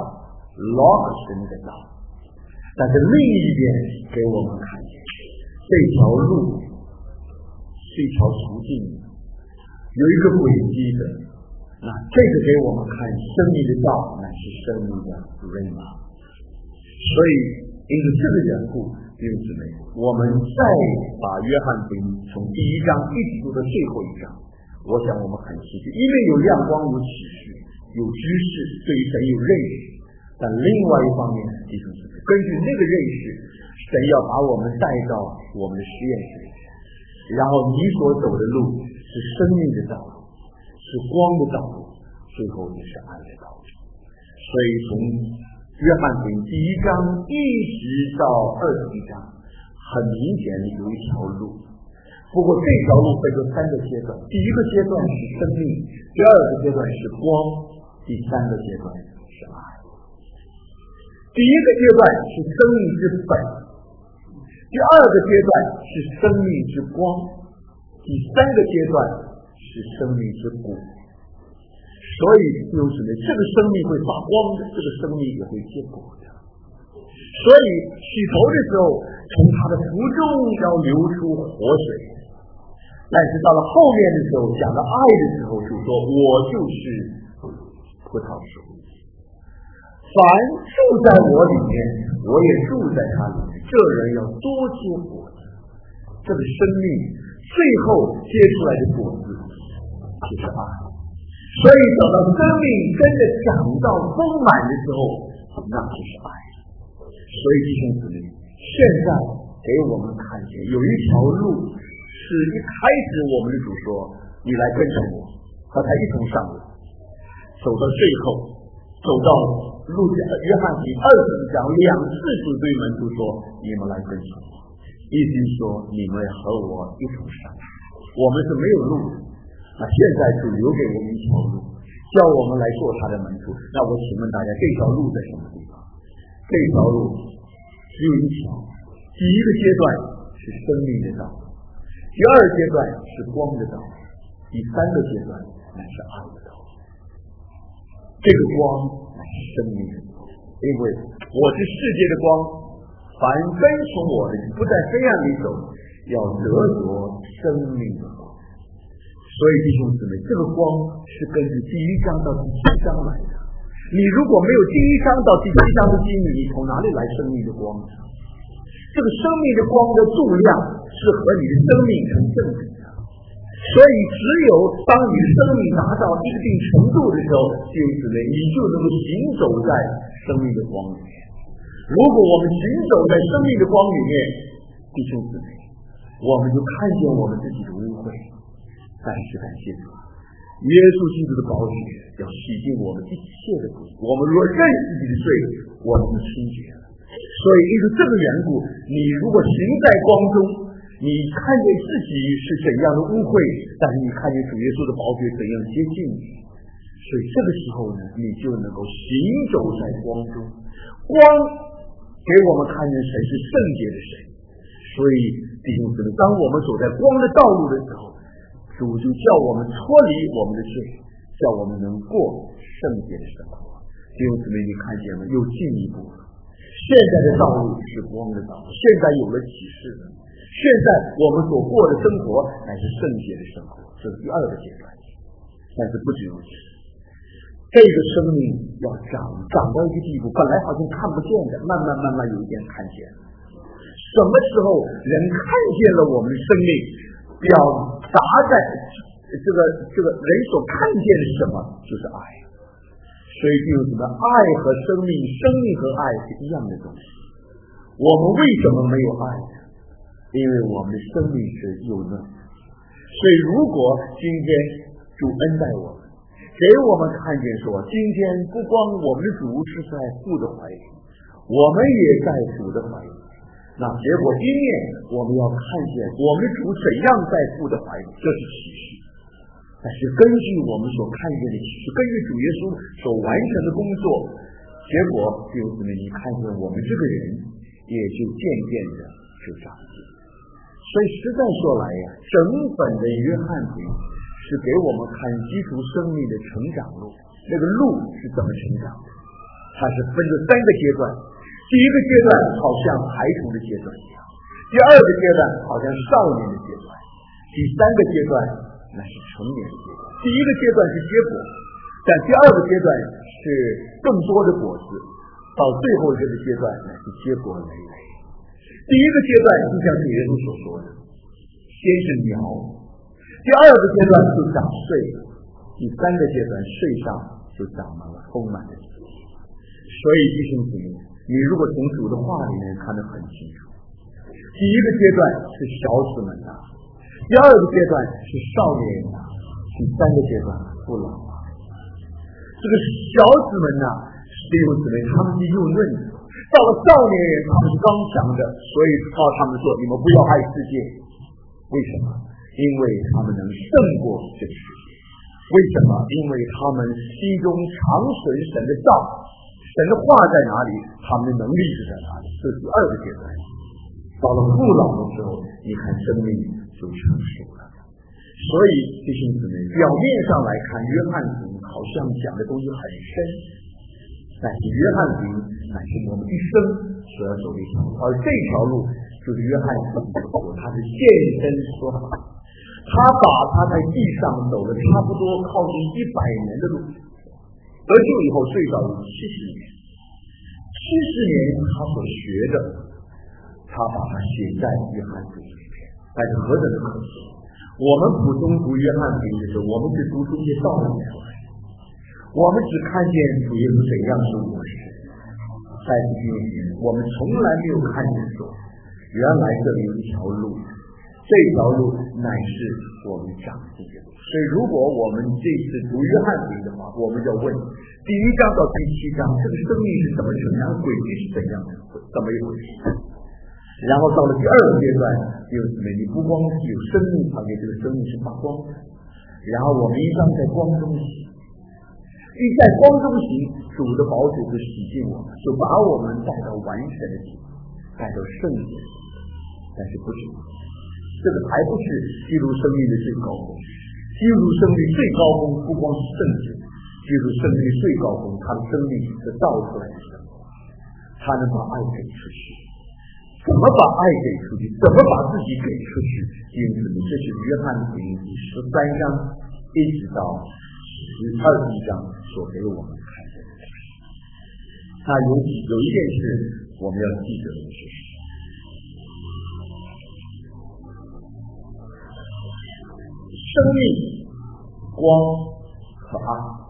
Logos 的那个道，但是另一边给我们看见这条路是一条途径，有一个轨迹的。那这个给我们看生命的道乃是生命的Rhema。所以因为这个缘故，弟兄姊妹，我们再把约翰福音从第1章一直读到最后一章，我想我们很清楚，因为有亮光，有启示，有知识，对于神有认识，但另外一方面，弟兄姊妹，根据那个认识，神要把我们带到我们的实验室，然后你所走的路是生命的道路，是光的道路，最后也是爱的道路。所以从约翰福音第1章一直到21章，很明显有一条路。不过这条路分成3个阶段，第一个阶段是生命，第二个阶段是光，第三个阶段是爱。第一个阶段是生命之本，第二个阶段是生命之光，第三个阶段是生命之果。所以弟兄姊妹，这个生命会发光的，这个生命也会结果的。所以起头的时候，从它的腹中要流出活水，但是到了后面的时候，讲到爱的时候，就说我就是葡萄树，凡住在我里面，我也住在他里面，这人要多结果子。这个生命最后结出来的果子就是爱。所以等到生命真的长到丰满的时候，那就是爱。所以弟兄姊妹，现在给我们看见有一条路，是一开始我们的主说你来跟着我，和他一同上路，走到最后，走到约翰福音21章2次主对门徒说你们来跟着我，意思是说你们和我一同上路。我们是没有路的，那现在主留给我们一条路，叫我们来做他的门徒。那我请问大家，这条路在什么地方？这条路只有一条，第一个阶段是生命的道路，第二阶段是光的道路，第三个阶段乃是爱的道路。这个光乃是生命的道路，因为我是世界的光，凡跟从我的不在黑暗里走，要得着生命的光。所以弟兄姊妹，这个光是根据第1章到第7章来的。你如果没有第1章到第7章的经历，你从哪里来生命的光？这个生命的光的度量是和你的生命成正比的。所以只有当你的生命达到一定程度的时候，弟兄姊妹，你就能够行走在生命的光里面。如果我们行走在生命的光里面，弟兄姊妹，我们就看见我们自己的污秽。但是感谢主，耶稣基督的宝血要洗净我们一切的罪。我们若认自己的罪，我们就清洁了。所以因为这个缘故，你如果行在光中，你看见自己是怎样的污秽，但是你看见主耶稣的宝血怎样接近你，所以这个时候呢，你就能够行走在光中。光给我们看见谁是圣洁的谁。所以弟兄姊妹，当我们走在光的道路的时候，主就叫我们脱离我们的罪，叫我们能过圣洁的生活。弟兄姊妹，你看见了，又进一步了。现在的道路是光的道路，现在有了启示了。现在我们所过的生活乃是圣洁的生活，这是第二个阶段。但是不止如此，这个生命要长到一个地步，本来好像看不见的，慢慢有一点看见了。什么时候人看见了我们的生命表达在这个人所看见的什么，就是爱。所以就是什么，爱和生命，生命和爱是一样的东西。我们为什么没有爱呢？因为我们的生命是有的。所以如果今天主恩待我们，给我们看见说，今天不光我们的主是在父的怀里，我们也在主的怀里。那结果一面我们要看见我们的主怎样在父的怀里，这是启示。但是根据我们所看见的启示，根据主耶稣所完成的工作， 结果弟兄姊妹，你看见我们这个人也就渐渐的就长进。所以实在说来呀，整本的约翰福音是给我们看基督生命的成长路，那个路是怎么成长的？它是分着3个阶段，第一个阶段好像孩童的阶段一样，第二个阶段好像少年的阶段，第3个阶段那是成年的阶段。第一个阶段是结果，但第二个阶段是更多的果子，到最后这个阶段乃是结果累累。第一个阶段就像主耶稣所说的，先是苗，第二个阶段就长穗，第3个阶段穗上就长满了丰满的子。所以弟兄姊妹，你如果从主的话里面看得很清楚，第一个阶段是小子们的，第二个阶段是少年人的，第3个阶段父老啊。这个小子们呢，弟兄姊妹，他们是幼嫩的，到了少年人他们是刚强的，所以告他们说，你们不要爱世界。为什么？因为他们能胜过这个世界。为什么？因为他们心中常存神的道，神的话在哪里，他们的能力是在哪里。这是第二个阶段。到了父老的时候，你看生命就成熟了。所以弟兄姊妹，表面上来看，约翰福音好像讲的东西很深，但是约翰福音乃是我们一生所要走的一条路，而这条路就是约翰福音说他是现身说法，他把他在地上走了差不多靠近100年的路，得救以后最少有70年，70年他所学的，他把它写在约翰福音里面，但是何等的可惜！我们普通读约翰福音的时候，我们只读出一些道理来，我们只看见主耶稣怎样是我是，在这里面我们从来没有看见说，原来这里有一条路，这条路乃是我们长进的路。所以如果我们这次读约翰福音的话，我们就要问第1章到第7章，这个生命是怎么成长，轨迹是怎样的，怎么一回事？然后到了第2个阶段，就是你不光是有生命条件，这个生命是发光的。然后我们一张在光中行，一在光中行，主的宝血就洗净我们，就把我们带到完全的地步，带到圣洁。但是不是，这个还不是基督生命的最高峰。基督生命最高峰不光是圣洁，基督生命的最高峰，他的生命是造出来的生活，他能把爱给出去。怎么把爱给出去？怎么把自己给出去？因此，这是约翰福音第13章一直到21章所给我们看的。那有一件事我们要记得的是，生命、光和爱，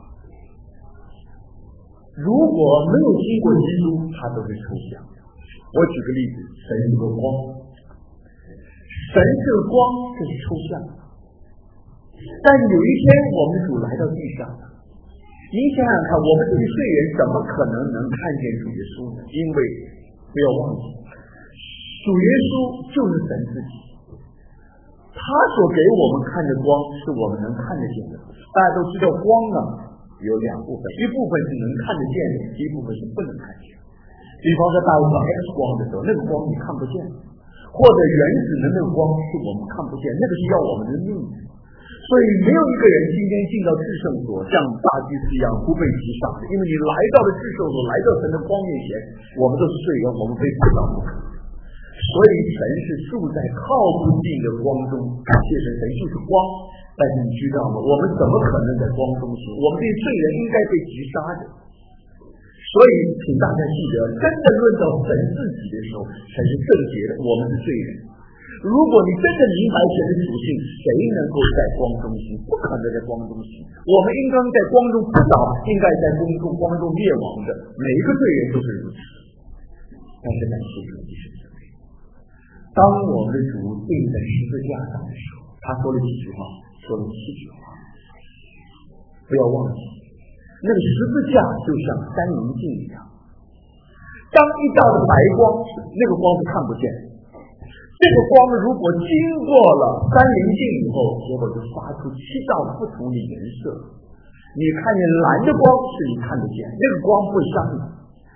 如果没有经过基督，它都是抽象的。我举个例子，神是个光，神是个光，这是抽象的。但有一天我们主来到地上，您想想看，我们这些罪人怎么可能看见主耶稣呢？因为不要忘记，主耶稣就是神自己，他所给我们看的光是我们能看得见的。大家都知道光呢有2部分，一部分是能看得见的，一部分是不能看见。比方说大家找 X 光的时候，那个光你看不见，或者原子的那个光是我们看不见，那个是要我们的命。所以没有一个人今天进到至圣所像大祭司一样不被击杀的，因为你来到了至圣所，来到神的光面前，我们都是罪人，我们被击杀不可。所以神是住在靠不尽的光中，感谢神，神就是光。但是你知道吗？我们怎么可能在光中行？我们这些罪人应该被击杀的。所以请大家记得，真的论到神自己的时候，神是圣洁的，我们是罪人。如果你真的明白神的属性，谁能够在光中行？不可能在光中行。我们应当在光中不倒，应该在光中灭亡的。每一个罪人都是如此。但是感谢主的神，当我们的主钉在十字架上的时候，他说了几句话，说了7句话。不要忘记，那个十字架就像三棱镜一样，当一道的白光，那个光是看不见的。这个光如果经过了三棱镜以后，结果就发出7道不同的颜色。你看见蓝的光是你看得见，那个光不会伤你；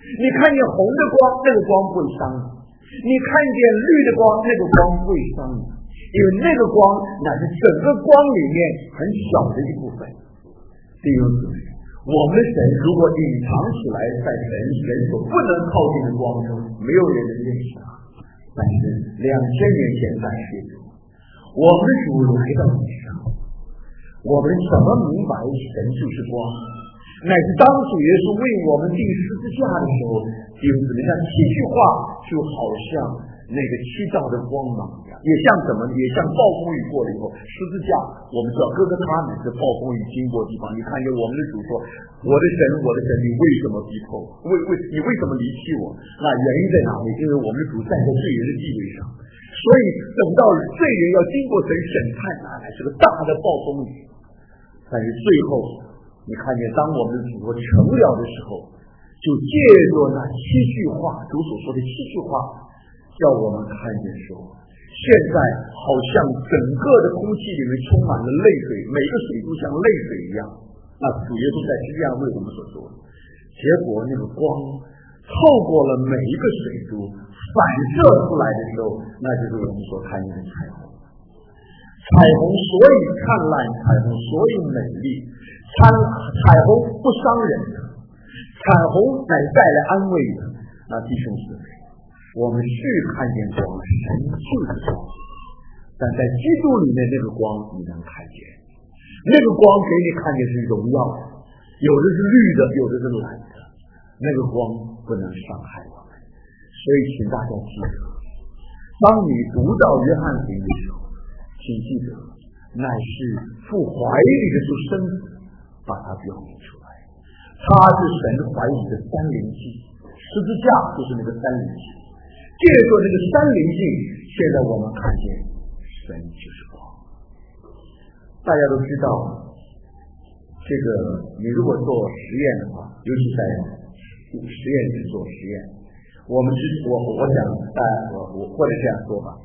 你看见红的光，那个光不会伤你；你看见绿的光，那个光不会伤你，因为那个光乃是整个光里面很小的一部分。弟兄姊妹，我们的神如果隐藏起来在人所不能靠近的光中，没有人能认识他。但是2000年前在世主，我们的主来到地上，我们怎么明白神就是光？乃是当主耶稣为我们钉十字架的时候，弟兄姊妹，那7句话就好像那个7道的光芒一样，也像什么？也像暴风雨过了以后，十字架我们知道哥哥他们是暴风雨经过的地方。你看见我们的主说：“我的神，我的神，你为什么逼迫我？你为什么离弃我？”那原因在哪里？因为我们的主站在罪人的地位上，所以等到罪人要经过神审判，那乃是个大的暴风雨。但是最后，你看见当我们的主说成了的时候，就借着那7句话，主所说的7句话，叫我们看见说，现在好像整个的空气里面充满了泪水，每个水都像泪水一样。那主耶稣在是这样为我们所说的。结果那个光透过了每一个水珠，反射出来的时候，那就是我们所看见的彩虹。彩虹所以灿烂，彩虹所以美丽，彩虹不伤人的，彩虹乃带来安慰的。那弟兄姊妹，我们是看见光，神就是光，但在基督里面那个光你能看见，那个光给你看见是荣耀的，有的是绿的，有的是蓝的，那个光不能伤害我们。所以请大家记得，当你读到约翰福音的时候，请记得乃是父怀里的就生子把它表明出来，他是神怀里的三灵性，十字架就是那个三灵性。借着这个三灵性，现在我们看见神就是光。大家都知道，这个你如果做实验的话，尤其在实验室做实验，我想我或者这样说吧，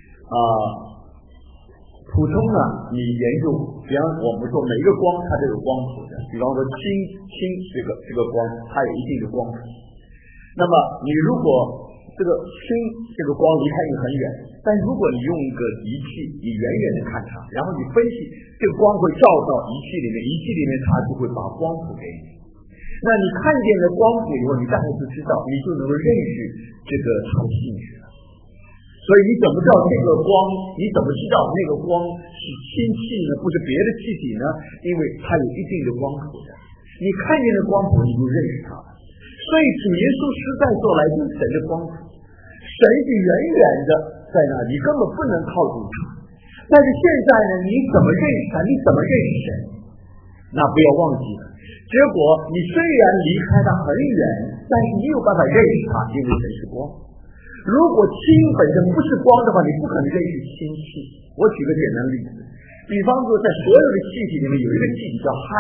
普通呢，你研究，比方我们说每一个光它都有光谱的，比方说氢这个光它有一定的光谱。那么你如果这个光离开你很远，但如果你用一个仪器，你远远的看它，然后你分析这个光会照到仪器里面，仪器里面它就会把光谱给你。那你看见了光谱以后，你大概就知道，你就能够认识这个它的性质了。所以你怎么知道这个光？你怎么知道那个光是氢气呢？不是别的气体呢？因为它有一定的光谱的。你看见的光谱，你就认识它了。所以主耶稣实在说来就是神的光谱，神是远远的在那里，你根本不能靠近他。但是现在呢，你怎么认识他？你怎么认识神？那不要忘记了，结果你虽然离开他很远，但是你有办法认识他，因为神是光。如果氢本身不是光的话，你不可能认识氢气。我举个简单的例子，比方说在所有的气体里面有一个气体叫氦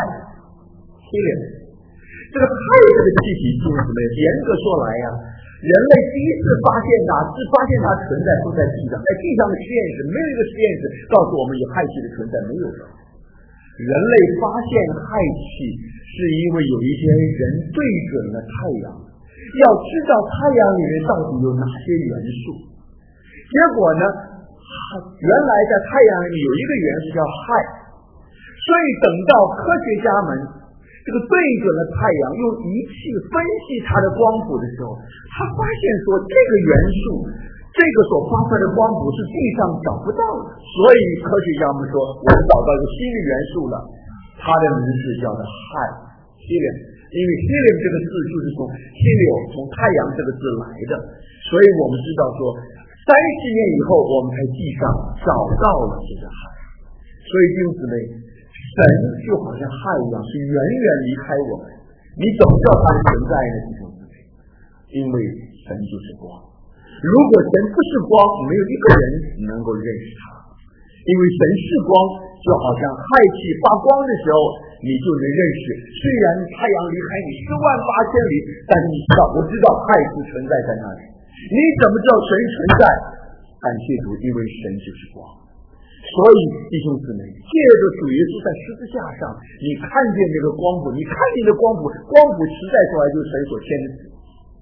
helium， 这个氦这个气体就是什么？严格说来呀，人类第一次发现它存在都在地上，在地上的实验室没有一个实验室告诉我们有氦气的存在，没有的。人类发现氦气是因为有一些人对准了太阳，要知道太阳里面到底有哪些元素。结果呢，原来在太阳里面有一个元素叫氦，所以等到科学家们这个对准了太阳，用仪器分析它的光谱的时候，他发现说这个元素，这个所发出来的光谱是地上找不到的，所以科学家们说我们找到一个新的元素了，它的名字叫做氦 helium， 因为 helium 这个字就是从 helium 从太阳这个字来的，所以我们知道说30年以后我们在地上找到了这个氦。所以弟兄姊妹，神就好像氦一样，是远远离开我们，你怎么知道它的存在呢？弟兄姊妹，因为神就是光。如果神不是光，没有一个人能够认识他，因为神是光，就好像氦气发光的时候，你就能认识。虽然太阳离开你108000里，但是你知道，我知道氦是存在在那里。你怎么知道神存在？感谢主，因为神就是光。所以弟兄姊妹，借着主耶稣在十字架上，你看见这个光谱，你看见这光谱实在出来就是神所签的字。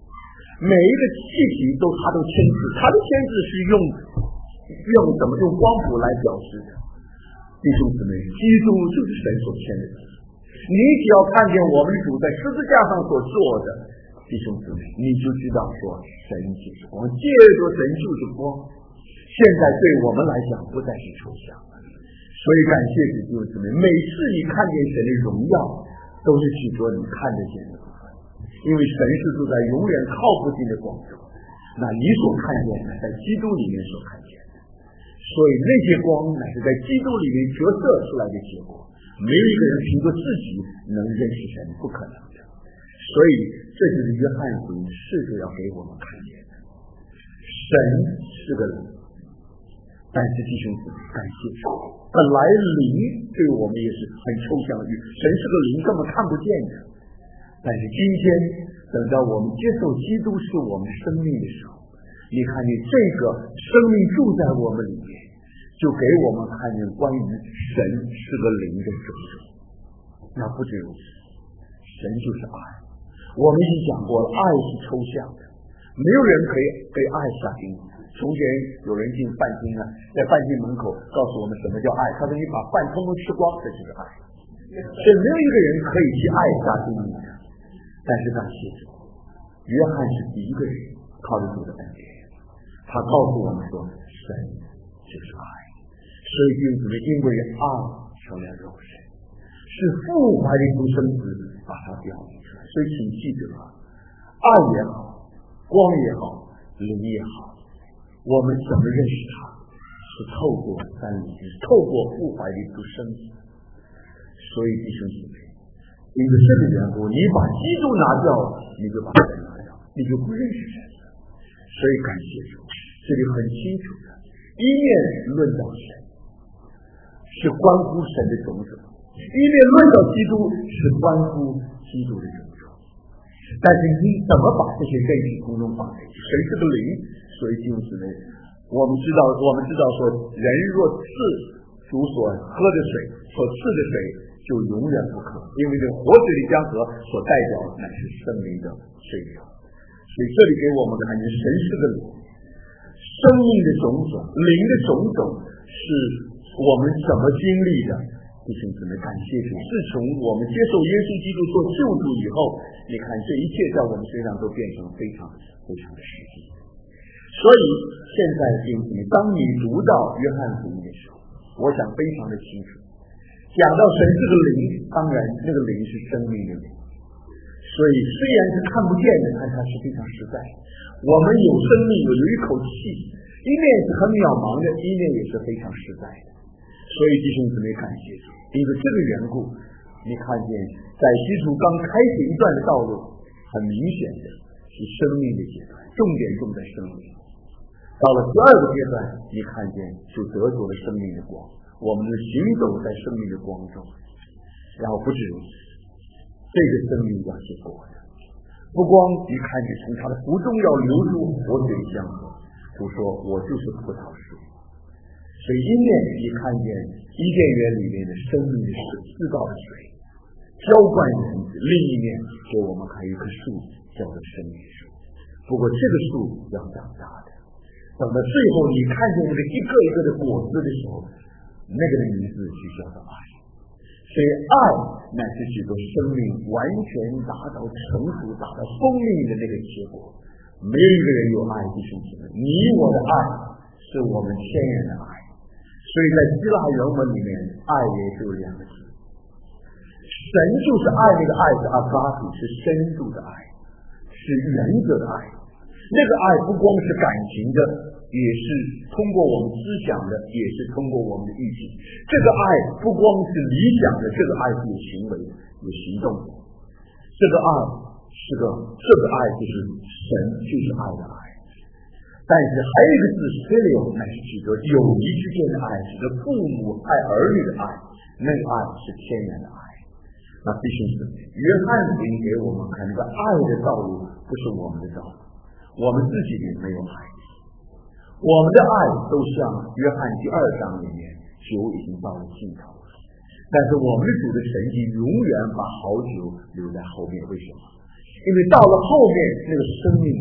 每一个气体它都签字，它的签字是用光谱来表示的。弟兄姊妹，基督就是神所签的字。你只要看见我们主在十字架上所做的，弟兄姊妹，你就知道说神就是光，借着神就是光。现在对我们来讲不再是抽象了，所以感谢弟兄姊妹，每次你看见神的荣耀，都是指着你看得见的部分，因为神是住在永远靠不近的光中，那你所看见的在基督里面所看见的，所以那些光乃是在基督里面折射出来的结果，没有一个人凭着自己能认识神，不可能的。所以这就是约翰福音试着要给我们看见的，神是个灵，但是弟兄姊妹，感谢主，本来灵对我们也是很抽象的，神是个灵根本看不见的。但是今天等到我们接受基督是我们生命的时候，你看见这个生命住在我们里面，就给我们看见关于神是个灵的种种。那不止如此，神就是爱。我们已经讲过了，爱是抽象的，没有人可以对爱下定义。从前有人进饭厅啊，在饭厅门口告诉我们什么叫爱，他说你把饭通通吃光，这就是爱。所以没有一个人可以替爱下定义的。但是感谢主，约翰是第一个人靠着主的恩典，他告诉我们说神就是爱。所以弟兄姊妹，因为爱成了肉身，是父怀的独生子把它表明出来。所以请记得，爱也好，光也好，灵也好，我们怎么认识他，是透过三位一体，透过父怀的独生子。所以弟兄姊妹，因为这个缘故，你把基督拿掉，你就把神拿掉，你就不认识神了。所以感谢主，这里很清楚的，一面论到神是关乎神的种种，一面论到基督是关乎基督的种种。但是你怎么把这些根据通通放在一起？神是个灵，所以弟兄姊妹，我们知道说，人若赐主所喝的水，所赐的水就永远不渴，因为这活水的江河所代表乃是生命的水流。所以这里给我们看见神是个灵，生命的种种，灵的种种是我们怎么经历的。弟兄姊妹，感谢主，自从我们接受耶稣基督做救主以后，你看这一切在我们身上都变成非常非常的实际。所以现在弟兄姊妹，当你读到约翰福音的时候，我想非常的清楚，讲到神是个灵，当然那个灵是生命的灵，所以虽然是看不见的，但它是非常实在。我们有生命，有一口气，一面是很渺茫的，一面也是非常实在的。所以弟兄姊妹，感谢主，因为这个缘故，你看见在基督刚开始一段的道路，很明显的是生命的阶段，重点重在生命。到了第二个阶段，你看见就得着了生命的光，我们的行走在生命的光中。然后不止如此，这个生命要结果的，不光你看见从他的腹中要流出活水的江河，主说我就是葡萄树。所以一面你看见伊甸园里面的生命的水，制造的水浇灌人子，另一面给我们还有一棵树叫做生命树。不过这个树要长大的，等到最后你看见那个一个一个的果子的时候，那个的名字就叫做爱。所以爱乃是指的生命完全达到成熟，达到丰盈的那个结果。没有一个人有爱弟兄姊妹，你我的爱是我们天然的爱。所以在希腊原文里面，爱也就两个字，神就是爱，那个爱是阿嘎比，是深度的爱，是原则的爱。那个爱不光是感情的，也是通过我们思想的，也是通过我们的意志。这个爱不光是理想的，这个爱是有行为有行动的。这个爱就是神就是爱的爱。但是还有一个字 filial， 乃是指着友谊之间的爱，指着父母爱儿女的爱，那个爱是天然的爱。那弟兄姊妹，约翰福音给我们看，这个爱的道路不是我们的道路，我们自己也没有爱，我们的爱都像约翰第2章里面，酒已经到了尽头了。但是我们主的神迹永远把好酒留在后面，为什么？因为到了后面那个生命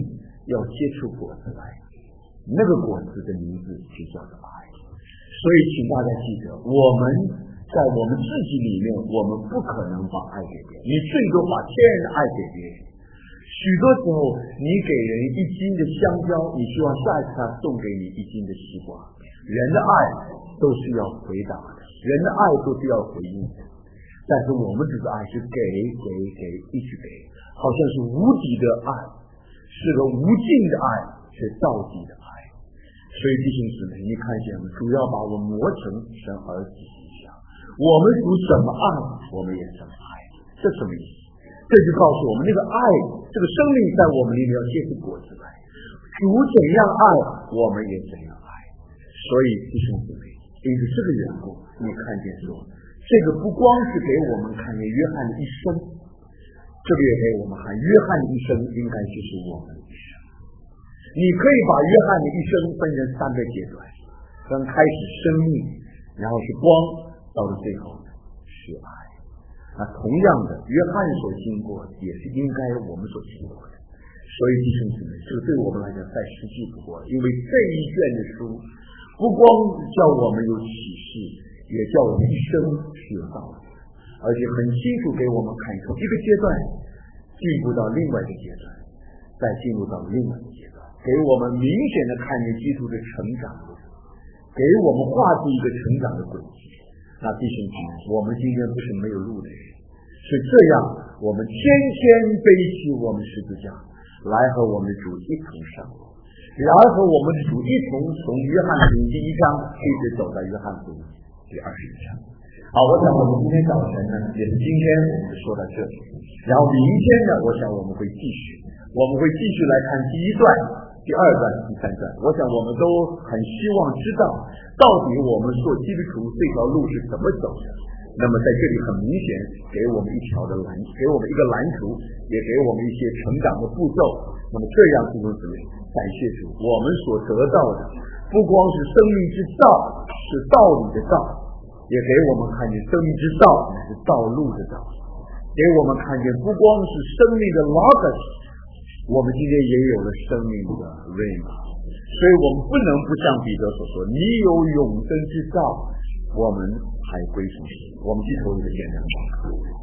要结出果子来，那个果子的名字就叫做爱。所以请大家记得，我们在我们自己里面，我们不可能把爱给别人，你最多把天然的爱给别人。许多时候你给人1斤的香蕉，你希望下一次他送给你1斤的西瓜。人的爱都是要回答的，人的爱都是要回应的，但是我们这个爱是给，一直给，好像是无底的爱，是个无尽的爱，是到底的爱。所以弟兄姊妹，你看见吗？主要把我们磨成神儿子形象，我们属什么爱，我们也什么爱，这什么意思？这就告诉我们，那个爱，这个生命在我们里面要结出果子来。主怎样爱，我们也怎样爱。所以弟兄姊妹，因为这个缘故，你看见说，这个不光是给我们看见约翰的一生，这个也给我们看约翰的一生应该就是我们的一生。你可以把约翰的一生分成3个阶段，刚开始生命，然后是光，到了最后是爱。那同样的，约翰所经过的也是应该我们所经过的。所以弟兄姊妹，这对我们来讲再实际不过，因为这一卷的书不光叫我们有启示，也叫我们一生是有道理，而且很清楚给我们看出一个阶段进步到另外一个阶段，再进入到另外一个阶段，给我们明显的看见基督的成长，给我们画出一个成长的轨迹。那弟兄姊妹，我们今天不是没有路的人，是这样，我们天天背起我们十字架来和我们的主一同上路，然后和我们的主一同从约翰福音第1章一直走到约翰福音第21章。好，我想我们今天早晨呢，也是今天我们就说到这里，然后明天呢，我想我们会继续来看第1段、第2段、第3段。我想我们都很希望知道，到底我们做基督徒这条路是怎么走的。那么在这里很明显给我们一条的蓝，给我们一个蓝图，也给我们一些成长的步骤。那么这样弟兄姊妹，感谢主，我们所得到的不光是生命之道，是道理的道，也给我们看见生命之道是道路的道，给我们看见不光是生命的 logos， 我们今天也有了生命的 rhema。所以我们不能不像彼得所说，你有永生之道，我们还归属谁？我们低头一个简单的祷告。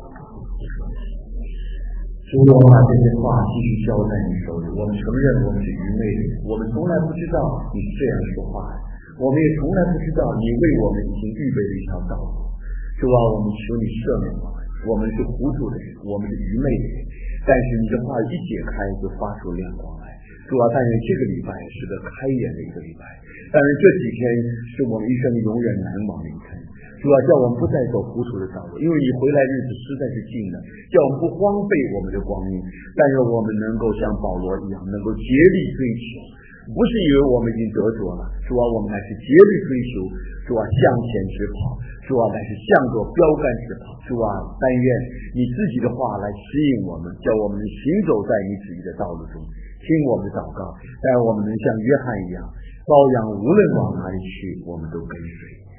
主要把这些话继续交在你手里，我们承认我们是愚昧的，我们从来不知道你是这样说话的，我们也从来不知道你为我们已经预备了一条道路。主啊，我们求你赦免我们是糊涂的人，我们是愚昧的人，但是你的话一解开就发出亮光来。主啊，但愿这个礼拜是个开眼的一个礼拜，但是这几天是我们一生永远难忘的一天。主啊，叫我们不再走糊涂的道路，因为你回来日子实在是近了，叫我们不荒废我们的光阴，但愿我们能够像保罗一样，能够竭力追求，不是以为我们已经得着了，主啊，我们乃是竭力追求，主啊，向前直跑，主啊，乃是向着标杆直跑，主啊，但愿你自己的话来指引我们，叫我们行走在你旨意的道路中，听我们的祷告，但我们能像约翰一样，羔羊无论往哪里去，我们都跟随。